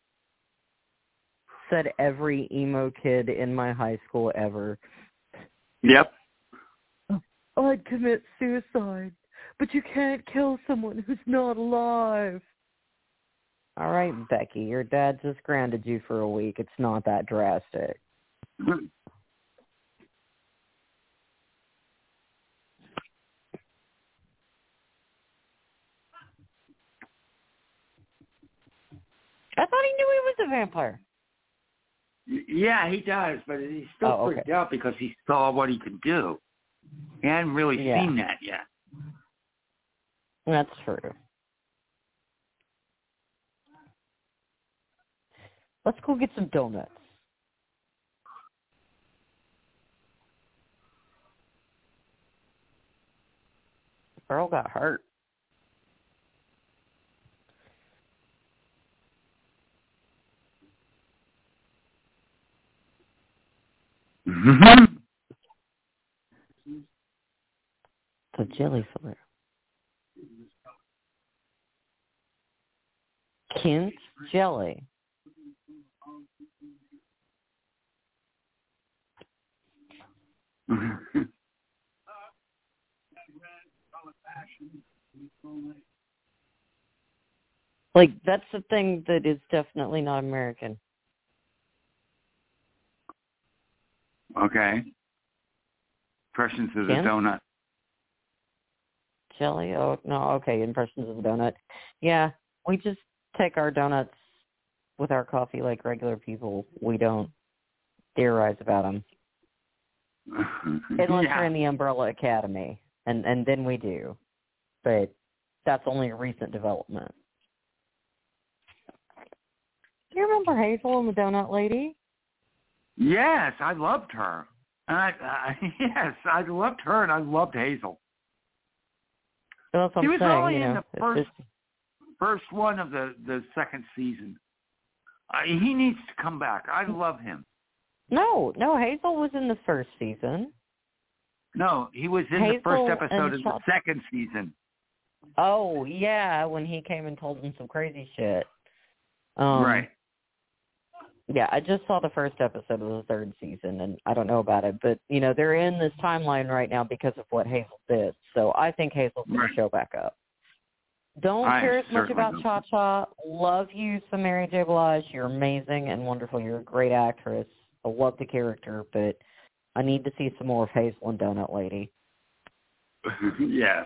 Said every emo kid in my high school ever. Yep. I'd commit suicide, but you can't kill someone who's not alive. All right, Becky, your dad just grounded you for a week. It's not that drastic. I thought he knew he was a vampire. Yeah, he does, but he's still freaked out because he saw what he could do. He hadn't really seen that yet. That's true. Let's go get some donuts. Earl got hurt. Mm-hmm. The jelly filler. Kent jelly. Like, that's the thing that is definitely not American. Okay. Impressions of the donut. Jelly? Oh, no, okay, impressions of the donut. Yeah, we just take our donuts with our coffee like regular people. We don't theorize about them. Unless we're in the Umbrella Academy, and then we do. But that's only a recent development. Do you remember Hazel and the Donut Lady? Yes, I loved her. Yes, I loved her, and I loved Hazel. That's what he I'm was saying, only in the just... first one of the second season. He needs to come back. I love him. No, Hazel was in the first season. No, he was in the first episode of the second season. Oh, yeah, when he came and told him some crazy shit. Right. Yeah, I just saw the first episode of the third season, and I don't know about it. But, they're in this timeline right now because of what Hazel did. So I think Hazel's going to show back up. Don't care as much about Cha-Cha. Love you, some Mary J. Blige. You're amazing and wonderful. You're a great actress. I love the character, but I need to see some more of Hazel and Donut Lady. Yes.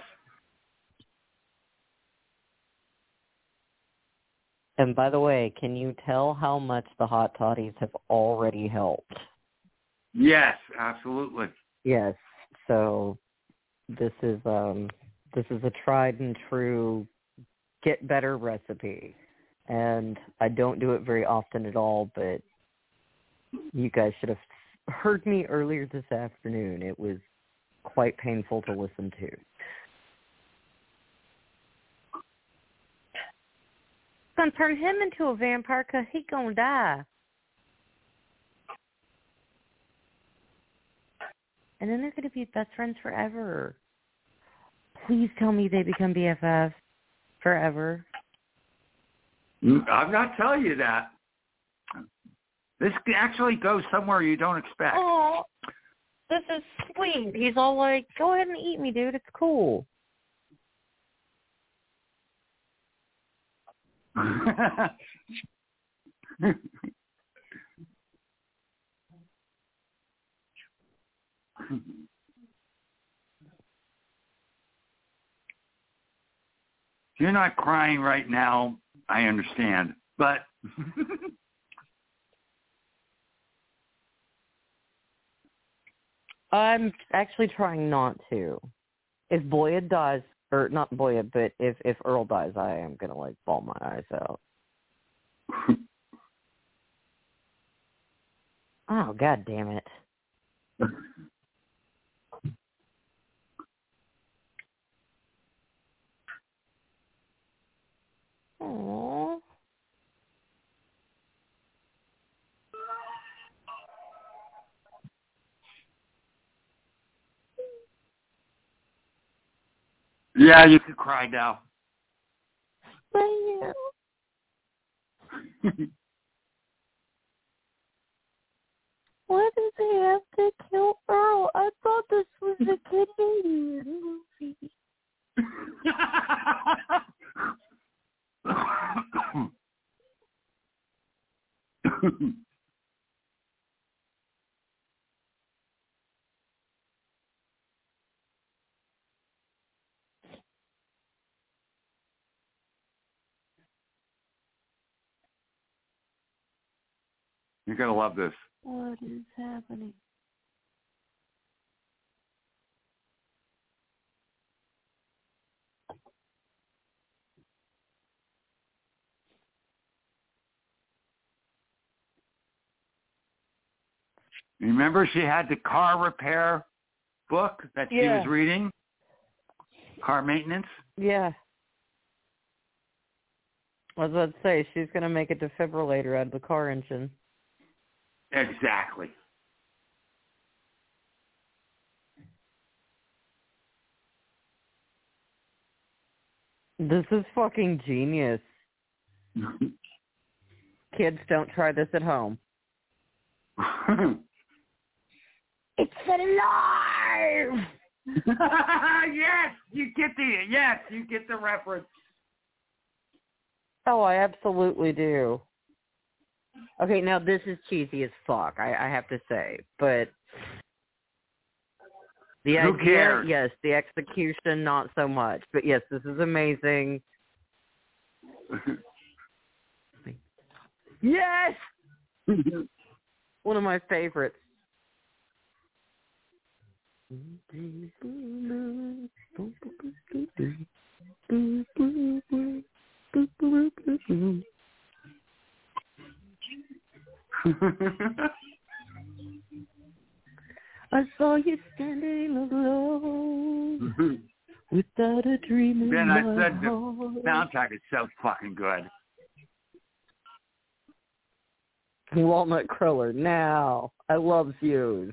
And by the way, can you tell how much the hot toddies have already helped? Yes, absolutely. Yes. So this is a tried and true get better recipe. And I don't do it very often at all, but You guys should have heard me earlier this afternoon. It was quite painful to listen to. Gonna turn him into a vampire because he gonna die. And then they're gonna be best friends forever. Please tell me they become BFFs forever. I'm not telling you that. This actually goes somewhere you don't expect. Oh, this is sweet. He's all like, go ahead and eat me, dude. It's cool. You're not crying right now, I understand, but I'm actually trying not to. If Boyd dies, or not Boyd, but if Earl dies, I am going to, like, bawl my eyes out. Oh, God damn it. Aww. Yeah, you could cry now. Why did they have to kill Earl? I thought this was a Canadian movie. You're going to love this. What is happening? Remember she had the car repair book that she was reading? Car maintenance? Yeah. I was about to say, she's going to make a defibrillator out of the car engine. Exactly. This is fucking genius. Kids, don't try this at home. It's alive! Yes, you get the reference. Oh, I absolutely do. Okay, now this is cheesy as fuck, I have to say, but the Who idea, cares? yes, the execution, not so much. But yes, this is amazing. Yes! One of my favorites. I saw you standing alone without a dream in Ben, my I said heart. the soundtrack is so fucking good. Walnut Cruller, now. I love views.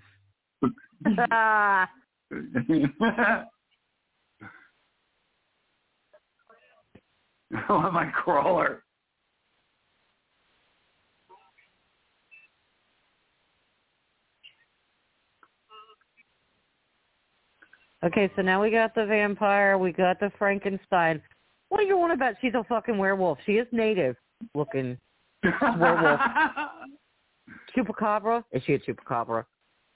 Oh, my crawler. Okay, so now we got the vampire, we got the Frankenstein. What do you want about she's a fucking werewolf? She is native looking werewolf. Chupacabra? Is she a chupacabra?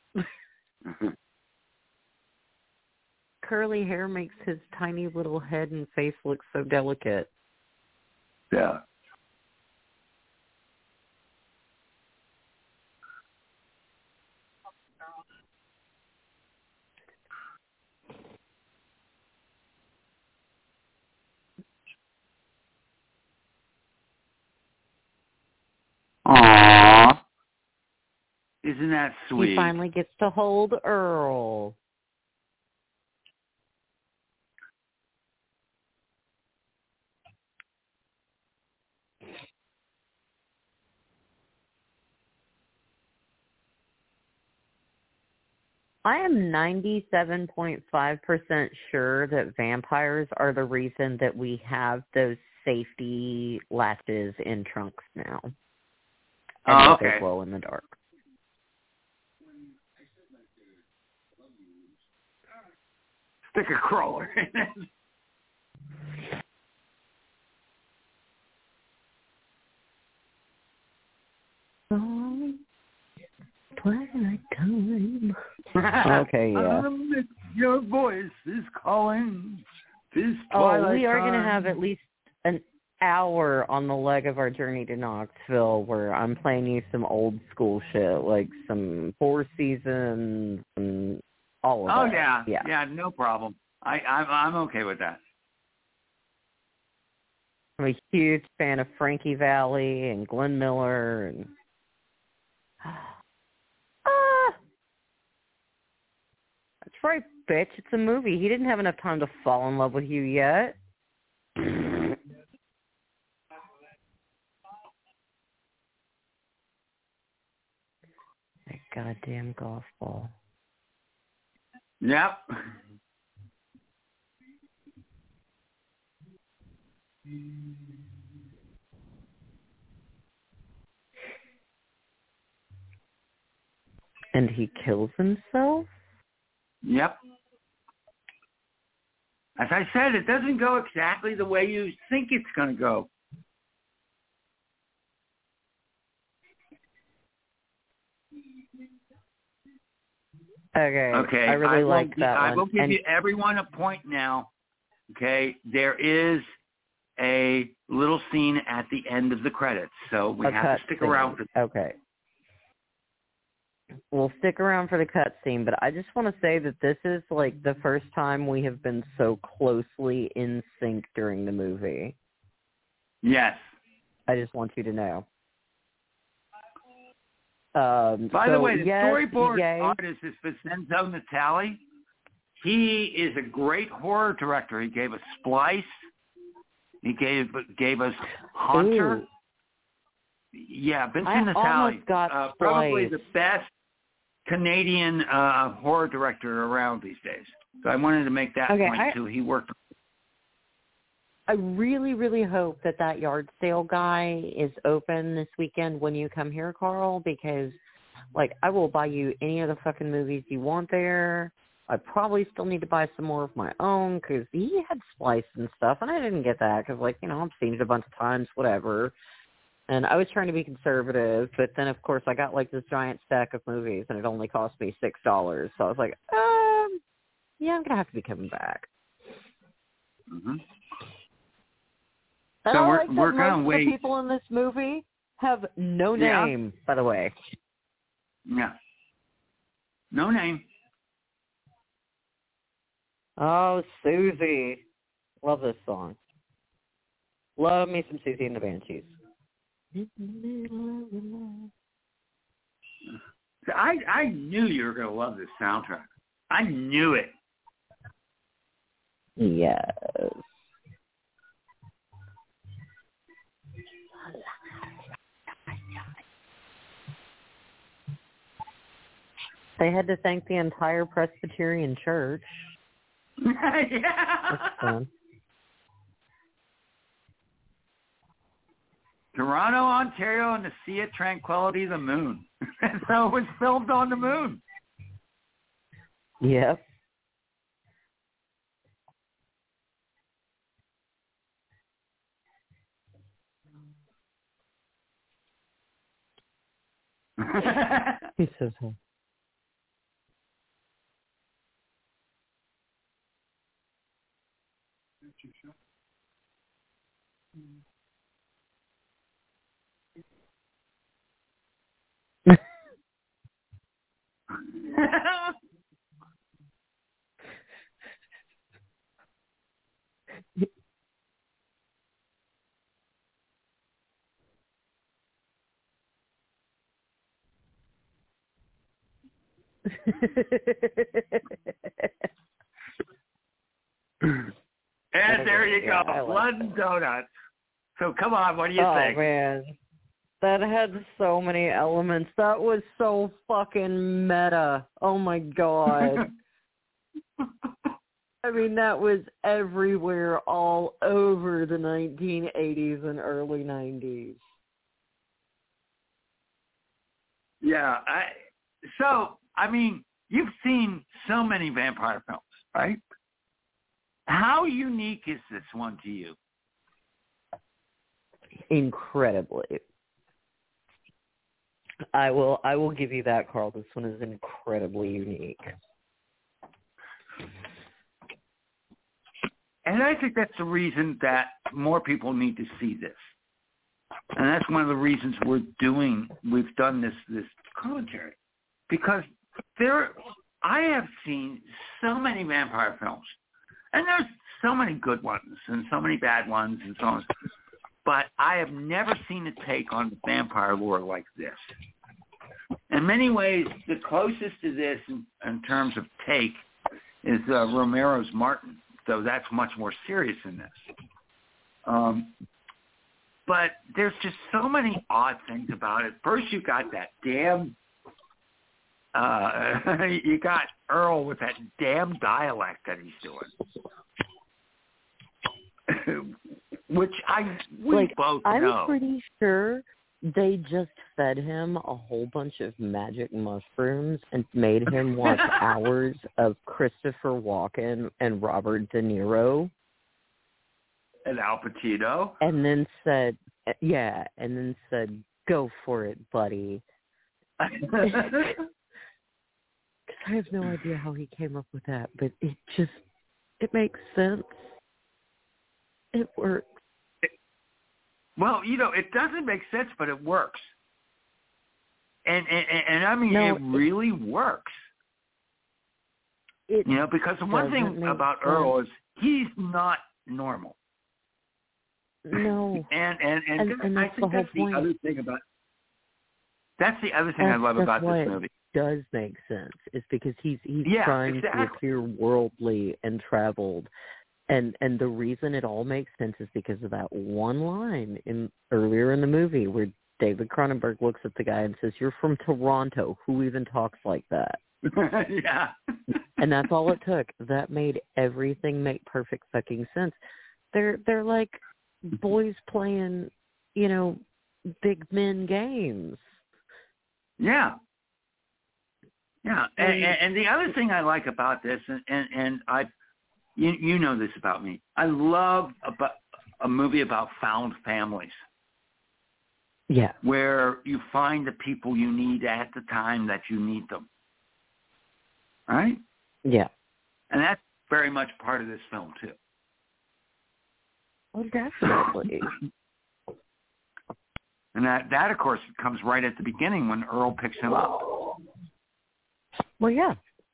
Curly hair makes his tiny little head and face look so delicate. Yeah. Aww. Isn't that sweet? He finally gets to hold Earl. I am 97.5% sure that vampires are the reason that we have those safety latches in trunks now. And okay. they glow in the dark. Stick a crawler in it. Twilight time. Okay, yeah. Your voice is calling. This twilight we are going to have at least an hour on the leg of our journey to Knoxville where I'm playing you some old school shit, like some Four Seasons and all of that. Oh, yeah. Yeah, no problem. I'm okay with that. I'm a huge fan of Frankie Valli and Glenn Miller and... That's right, bitch. It's a movie. He didn't have enough time to fall in love with you yet. That goddamn golf ball. Yep. And he kills himself? Yep. As I said, it doesn't go exactly the way you think it's going to go. Okay. Okay. I really like that one. I will give you everyone a point now. Okay. There is a little scene at the end of the credits, so we have to stick around for that. Okay. We'll stick around for the cutscene, but I just want to say that this is like the first time we have been so closely in sync during the movie. Yes. I just want you to know. By the way, the storyboard artist is Vincenzo Natali. He is a great horror director. He gave us Splice. He gave us Haunter. Ooh. Yeah, Vincent Natali, probably the best Canadian horror director around these days. So I wanted to make that point too. He worked. I really, really hope that yard sale guy is open this weekend when you come here, Carl, because, like, I will buy you any of the fucking movies you want there. I probably still need to buy some more of my own because he had Splice and stuff, and I didn't get that because, like, you know, I've seen it a bunch of times, whatever. And I was trying to be conservative, but then, of course, I got, like, this giant stack of movies, and it only cost me $6. So I was like, yeah, I'm going to have to be coming back. Mm-hmm. And so we're going to wait. The people in this movie have no name, by the way. Yeah. No name. Oh, Susie. Love this song. Love me some Susie and the Banshees. I knew you were going to love this soundtrack. I knew it. Yes. They had to thank the entire Presbyterian Church. Yeah. That's fun. Toronto, Ontario, and the Sea of Tranquility, the moon. So it was filmed on the moon. Yep. He says so. And there you go, Blood and Donuts. So come on, what do you think? Oh, man. That had so many elements. That was so fucking meta. Oh, my God. I mean, that was everywhere, all over the 1980s and early 90s. Yeah. I mean, you've seen so many vampire films, right? How unique is this one to you? Incredibly. I will give you that, Carl. This one is incredibly unique. And I think that's the reason that more people need to see this. And that's one of the reasons we've done this commentary. Because I have seen so many vampire films. And there's so many good ones and so many bad ones and so on. But I have never seen a take on the vampire lore like this. In many ways, the closest to this in terms of take is Romero's Martin, though that's much more serious than this. But there's just so many odd things about it. First, you got that damn... you got Earl with that damn dialect that he's doing. Which we both know. I'm pretty sure they just fed him a whole bunch of magic mushrooms and made him watch hours of Christopher Walken and Robert De Niro. And Al Pacino. And then said, go for it, buddy. I have no idea how he came up with that, but it makes sense. It works. Well, it doesn't make sense, but it works. And I mean, it really works. Because the one thing about Earl is he's not normal. No. And I think that's the point. other thing about. That's the other thing I love about this movie. Does make sense is because he's trying to appear worldly and traveled, and the reason it all makes sense is because of that one line earlier in the movie where David Cronenberg looks at the guy and says, "You're from Toronto. Who even talks like that?" Yeah. And that's all it took. That made everything make perfect fucking sense. They're like boys playing, big men games. Yeah. Yeah, and the other thing I like about this, and you know this about me, I love a movie about found families. Yeah. Where you find the people you need at the time that you need them. Right? Yeah. And that's very much part of this film, too. Oh, definitely. And that, of course, comes right at the beginning when Earl picks him up. Well, yeah.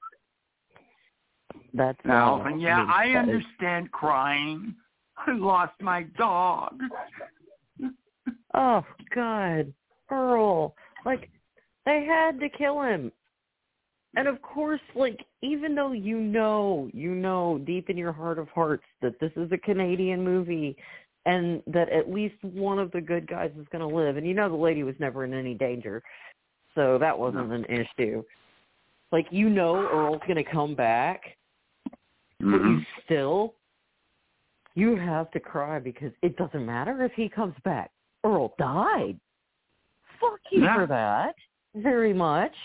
That's Alvin, I understand crying. I lost my dog. Oh, God. Earl. They had to kill him. And, of course, even though you know deep in your heart of hearts that this is a Canadian movie and that at least one of the good guys is going to live, and the lady was never in any danger, so that wasn't an issue. Earl's going to come back, but you have to cry because it doesn't matter if he comes back. Earl died. Fuck you for that. Very much.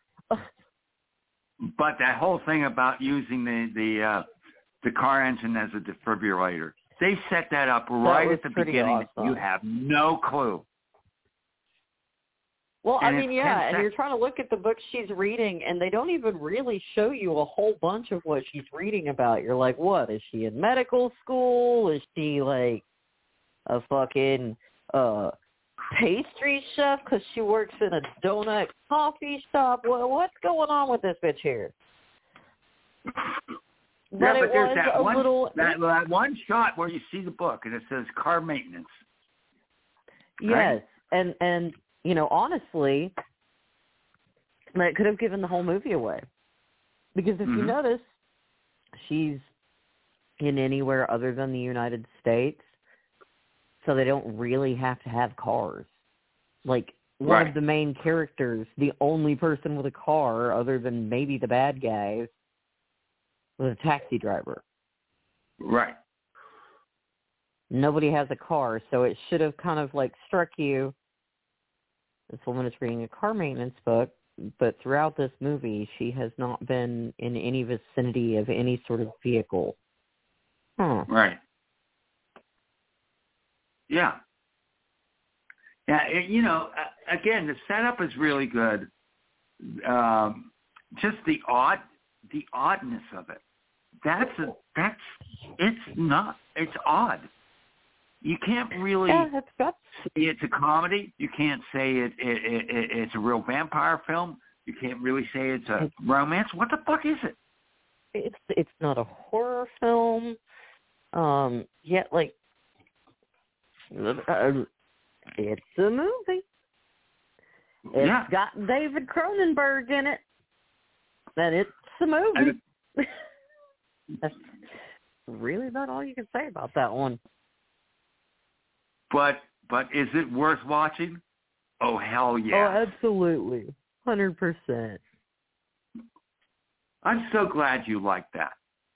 But that whole thing about using the car engine as a defibrillator, they set that up right at the beginning. Awesome. You have no clue. Well, and and you're trying to look at the book she's reading, and they don't even really show you a whole bunch of what she's reading about. You're like, what? Is she in medical school? Is she, a fucking pastry chef because she works in a donut coffee shop? Well, what's going on with this bitch here? But there's that one shot where you see the book, and it says car maintenance. Yes, right? And honestly, That could have given the whole movie away. Because if you notice, she's in anywhere other than the United States, so they don't really have to have cars. Like, one of the main characters, the only person with a car other than maybe the bad guys, was a taxi driver. Right. Nobody has a car, so it should have kind of like struck you. This woman is reading a car maintenance book, but throughout this movie, she has not been in any vicinity of any sort of vehicle. Right. Yeah. Yeah, again, the setup is really good. Just the oddness of it. It's odd. You can't really say it's a comedy. You can't say it's a real vampire film. You can't really say it's a romance. What the fuck is it? It's not a horror film. Yet, like, it's a movie. It's got David Cronenberg in it. And it's a movie. That's really about all you can say about that one. But is it worth watching? Oh, hell yeah. Oh, absolutely. 100%. I'm so glad you like that.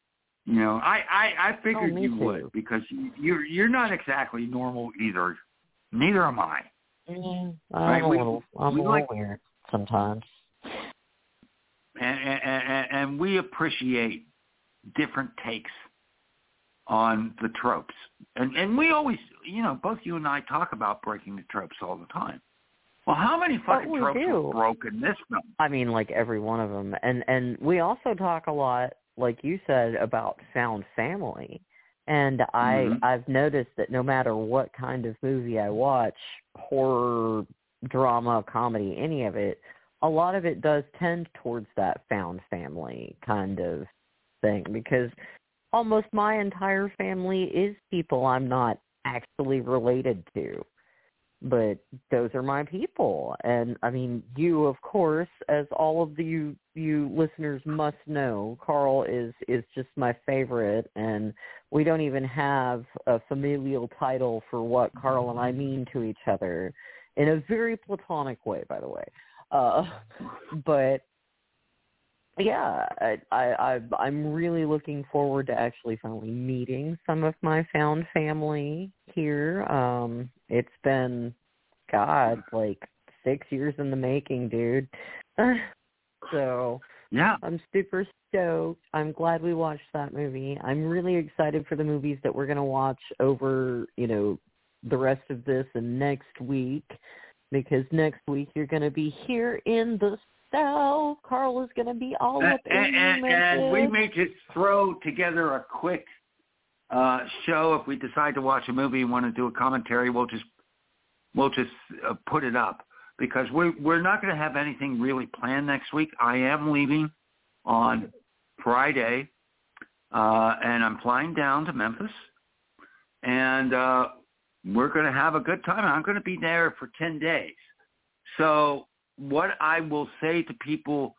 I figured you too. would, because you're not exactly normal either. Neither am I. I'm a little weird sometimes. And we appreciate different takes on the tropes. And we always, both you and I talk about breaking the tropes all the time. Well, how many fucking tropes were broken this film? I mean, like every one of them. And we also talk a lot, like you said, about found family. And I've noticed that no matter what kind of movie I watch, horror, drama, comedy, any of it, a lot of it does tend towards that found family kind of thing, because almost my entire family is people I'm not actually related to. But those are my people. And, I mean, you, of course, as all of you listeners must know, Carl is just my favorite. And we don't even have a familial title for what Carl and I mean to each other, in a very platonic way, by the way. But, yeah, I'm really looking forward to actually finally meeting some of my found family here. It's been, God, like 6 years in the making, dude. So yeah, I'm super stoked. I'm glad we watched that movie. I'm really excited for the movies that we're going to watch over, the rest of this and next week, because next week you're going to be here in the South. Carl is going to be all up in and we may just throw together a quick show. If we decide to watch a movie and want to do a commentary, we'll just put it up, because we're not going to have anything really planned next week. I am leaving on Friday, and I'm flying down to Memphis, and we're going to have a good time. I'm going to be there for 10 days. So what I will say to people,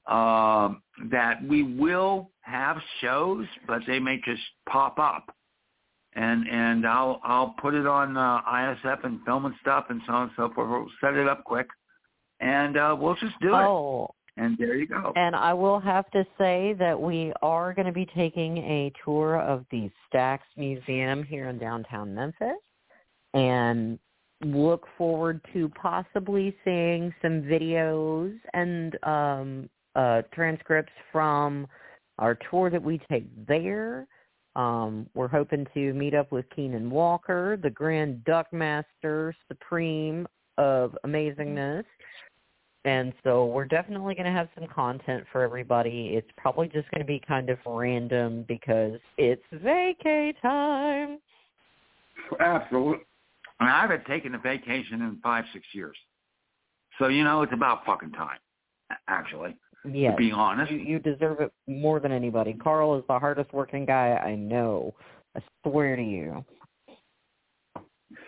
that we will have shows, but they may just pop up. And I'll put it on ISF and film and stuff and so on and so forth. We'll set it up quick, and we'll just do it. And there you go. And I will have to say that we are going to be taking a tour of the Stax Museum here in downtown Memphis, and look forward to possibly seeing some videos and transcripts from our tour that we take there. We're hoping to meet up with Keenan Walker, the Grand Duck Master Supreme of Amazingness. And so we're definitely going to have some content for everybody. It's probably just going to be kind of random because it's vacay time. Absolutely. I mean, I haven't taken a vacation in 5-6 years. So, it's about fucking time, actually. Yes, to be honest. You deserve it more than anybody. Carl is the hardest working guy I know. I swear to you.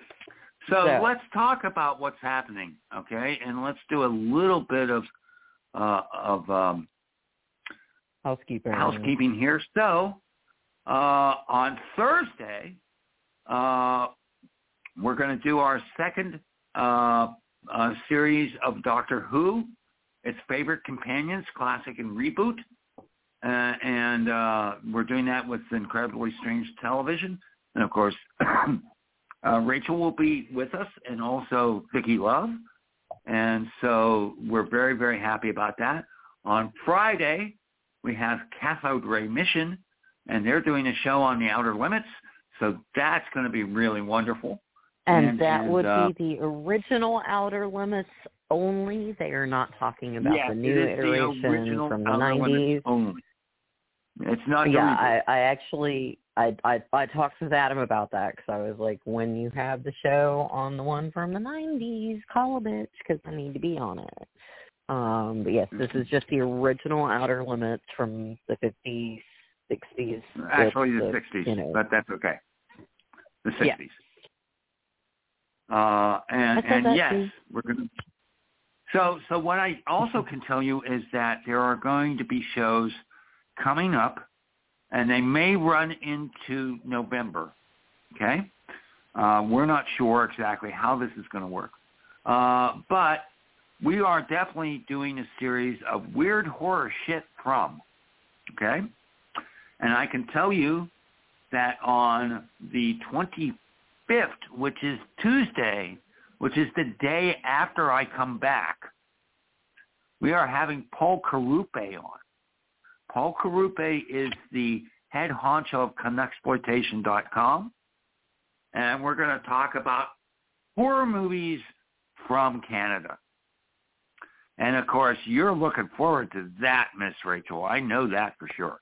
So let's talk about what's happening, okay? And let's do a little bit of housekeeping here. So on Thursday, we're going to do our second series of Doctor Who, its favorite companions, classic and reboot. And we're doing that with Incredibly Strange Television. And, of course, Rachel will be with us, and also Vicki Love. And so we're very, very happy about that. On Friday, we have Cathode Ray Mission, and they're doing a show on the Outer Limits. So that's going to be really wonderful. And that would be the original Outer Limits only. They are not talking about the new iteration from the 90s. Only. It's not. Yeah, I talked with Adam about that because I was like, when you have the show on the one from the 90s, call a bitch because I need to be on it. But yes, this is just the original Outer Limits from the 50s, 60s. Actually, the 60s, but that's okay. The 60s. Yeah. And yes, we're going to. So what I also can tell you is that there are going to be shows coming up, and they may run into November. Okay, we're not sure exactly how this is going to work, but we are definitely doing a series of weird horror shit from. Okay, and I can tell you that on the 25th, which is Tuesday, which is the day after I come back, we are having Paul Carupe on. Paul Carupe is the head honcho of Canucksploitation.com, and we're going to talk about horror movies from Canada. And, of course, you're looking forward to that, Miss Rachel. I know that for sure.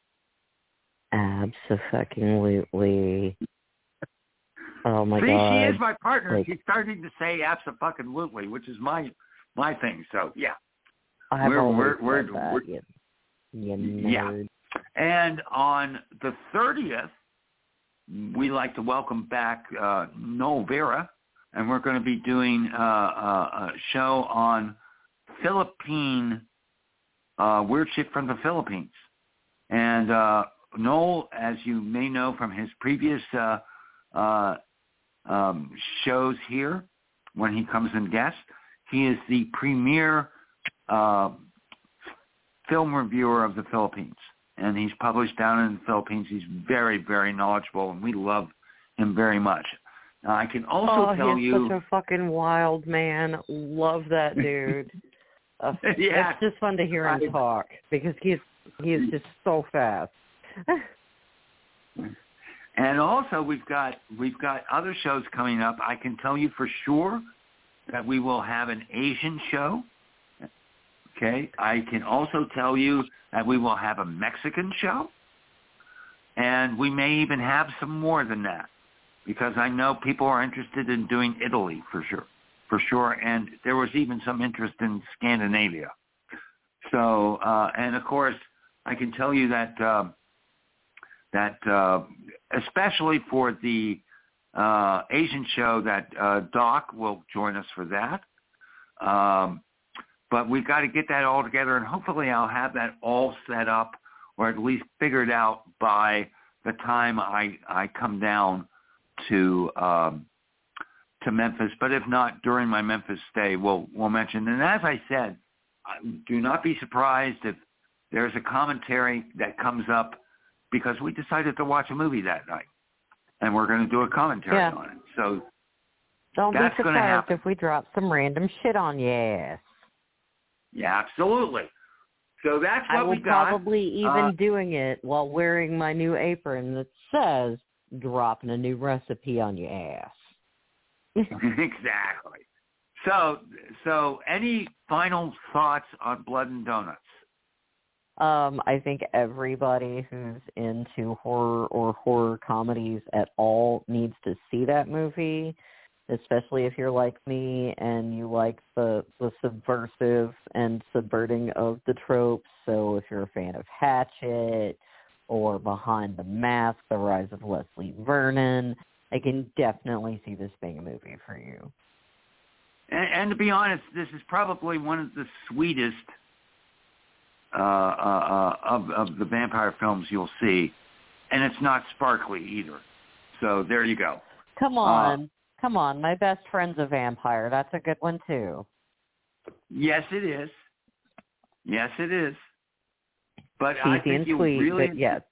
Abso-fucking-lutely. Oh, my God. See, she is my partner. She's starting to say abso-fucking-lutely, which is my thing. So, yeah. We're yeah. And on the 30th, we like to welcome back Noel Vera, and we're going to be doing a show on Philippine weird shit from the Philippines. And Noel, as you may know from his previous shows here, when he comes and guests, he is the premier film reviewer of the Philippines, and he's published down in the Philippines. He's very, very knowledgeable, and we love him very much. Now, I can also tell you... he's such a fucking wild man. Love that dude. Yeah. It's just fun to hear him talk, because he is just so fast. And also, we've got other shows coming up. I can tell you for sure that we will have an Asian show. Okay, I can also tell you that we will have a Mexican show, and we may even have some more than that, because I know people are interested in doing Italy for sure, and there was even some interest in Scandinavia. So, and of course, I can tell you that especially for the Asian show, that Doc will join us for that. But we've got to get that all together, and hopefully I'll have that all set up, or at least figured out by the time I come down to Memphis. But if not, during my Memphis stay, we'll mention. And as I said, do not be surprised if there's a commentary that comes up, because we decided to watch a movie that night, and we're going to do a commentary on it. So don't that's be surprised if we drop some random shit on your ass. Yeah, absolutely. So that's what we got. I will probably even doing it while wearing my new apron that says dropping a new recipe on your ass. Exactly. So any final thoughts on Blood and Donuts? I think everybody who's into horror or horror comedies at all needs to see that movie, especially if you're like me and you like the subversive and subverting of the tropes. So if you're a fan of Hatchet or Behind the Mask, The Rise of Leslie Vernon, I can definitely see this being a movie for you. And to be honest, this is probably one of the sweetest of the vampire films you'll see, and it's not sparkly either. So there you go. Come on. My best friend's a vampire. That's a good one, too. Yes, it is. Yes, it is. But cheesy I think and you sweet, really... but yes.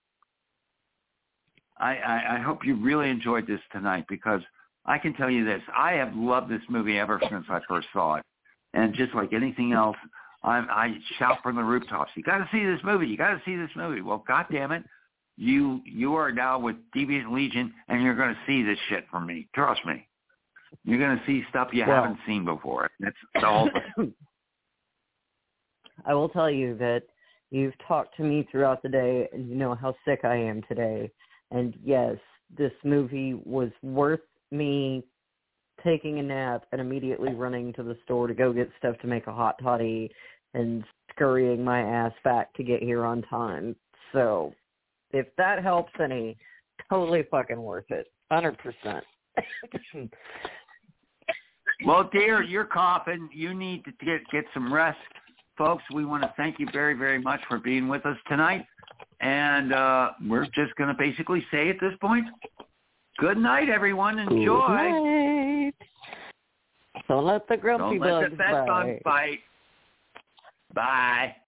I hope you really enjoyed this tonight, because I can tell you this. I have loved this movie ever since I first saw it. And just like anything else, I shout from the rooftops, you got to see this movie. You got to see this movie. Well, God damn it. You are now with Deviant Legion, and you're going to see this shit from me. Trust me. You're going to see stuff you haven't seen before. That's the whole thing. I will tell you that you've talked to me throughout the day, and you know how sick I am today. And yes, this movie was worth me taking a nap and immediately running to the store to go get stuff to make a hot toddy and scurrying my ass back to get here on time. So if that helps any, totally fucking worth it. 100%. Well, dear, you're coughing. You need to get some rest. Folks, we want to thank you very, very much for being with us tonight. And we're just going to basically say at this point, good night, everyone. Enjoy. Good night. Don't let the grumpy bugs bite. Bye.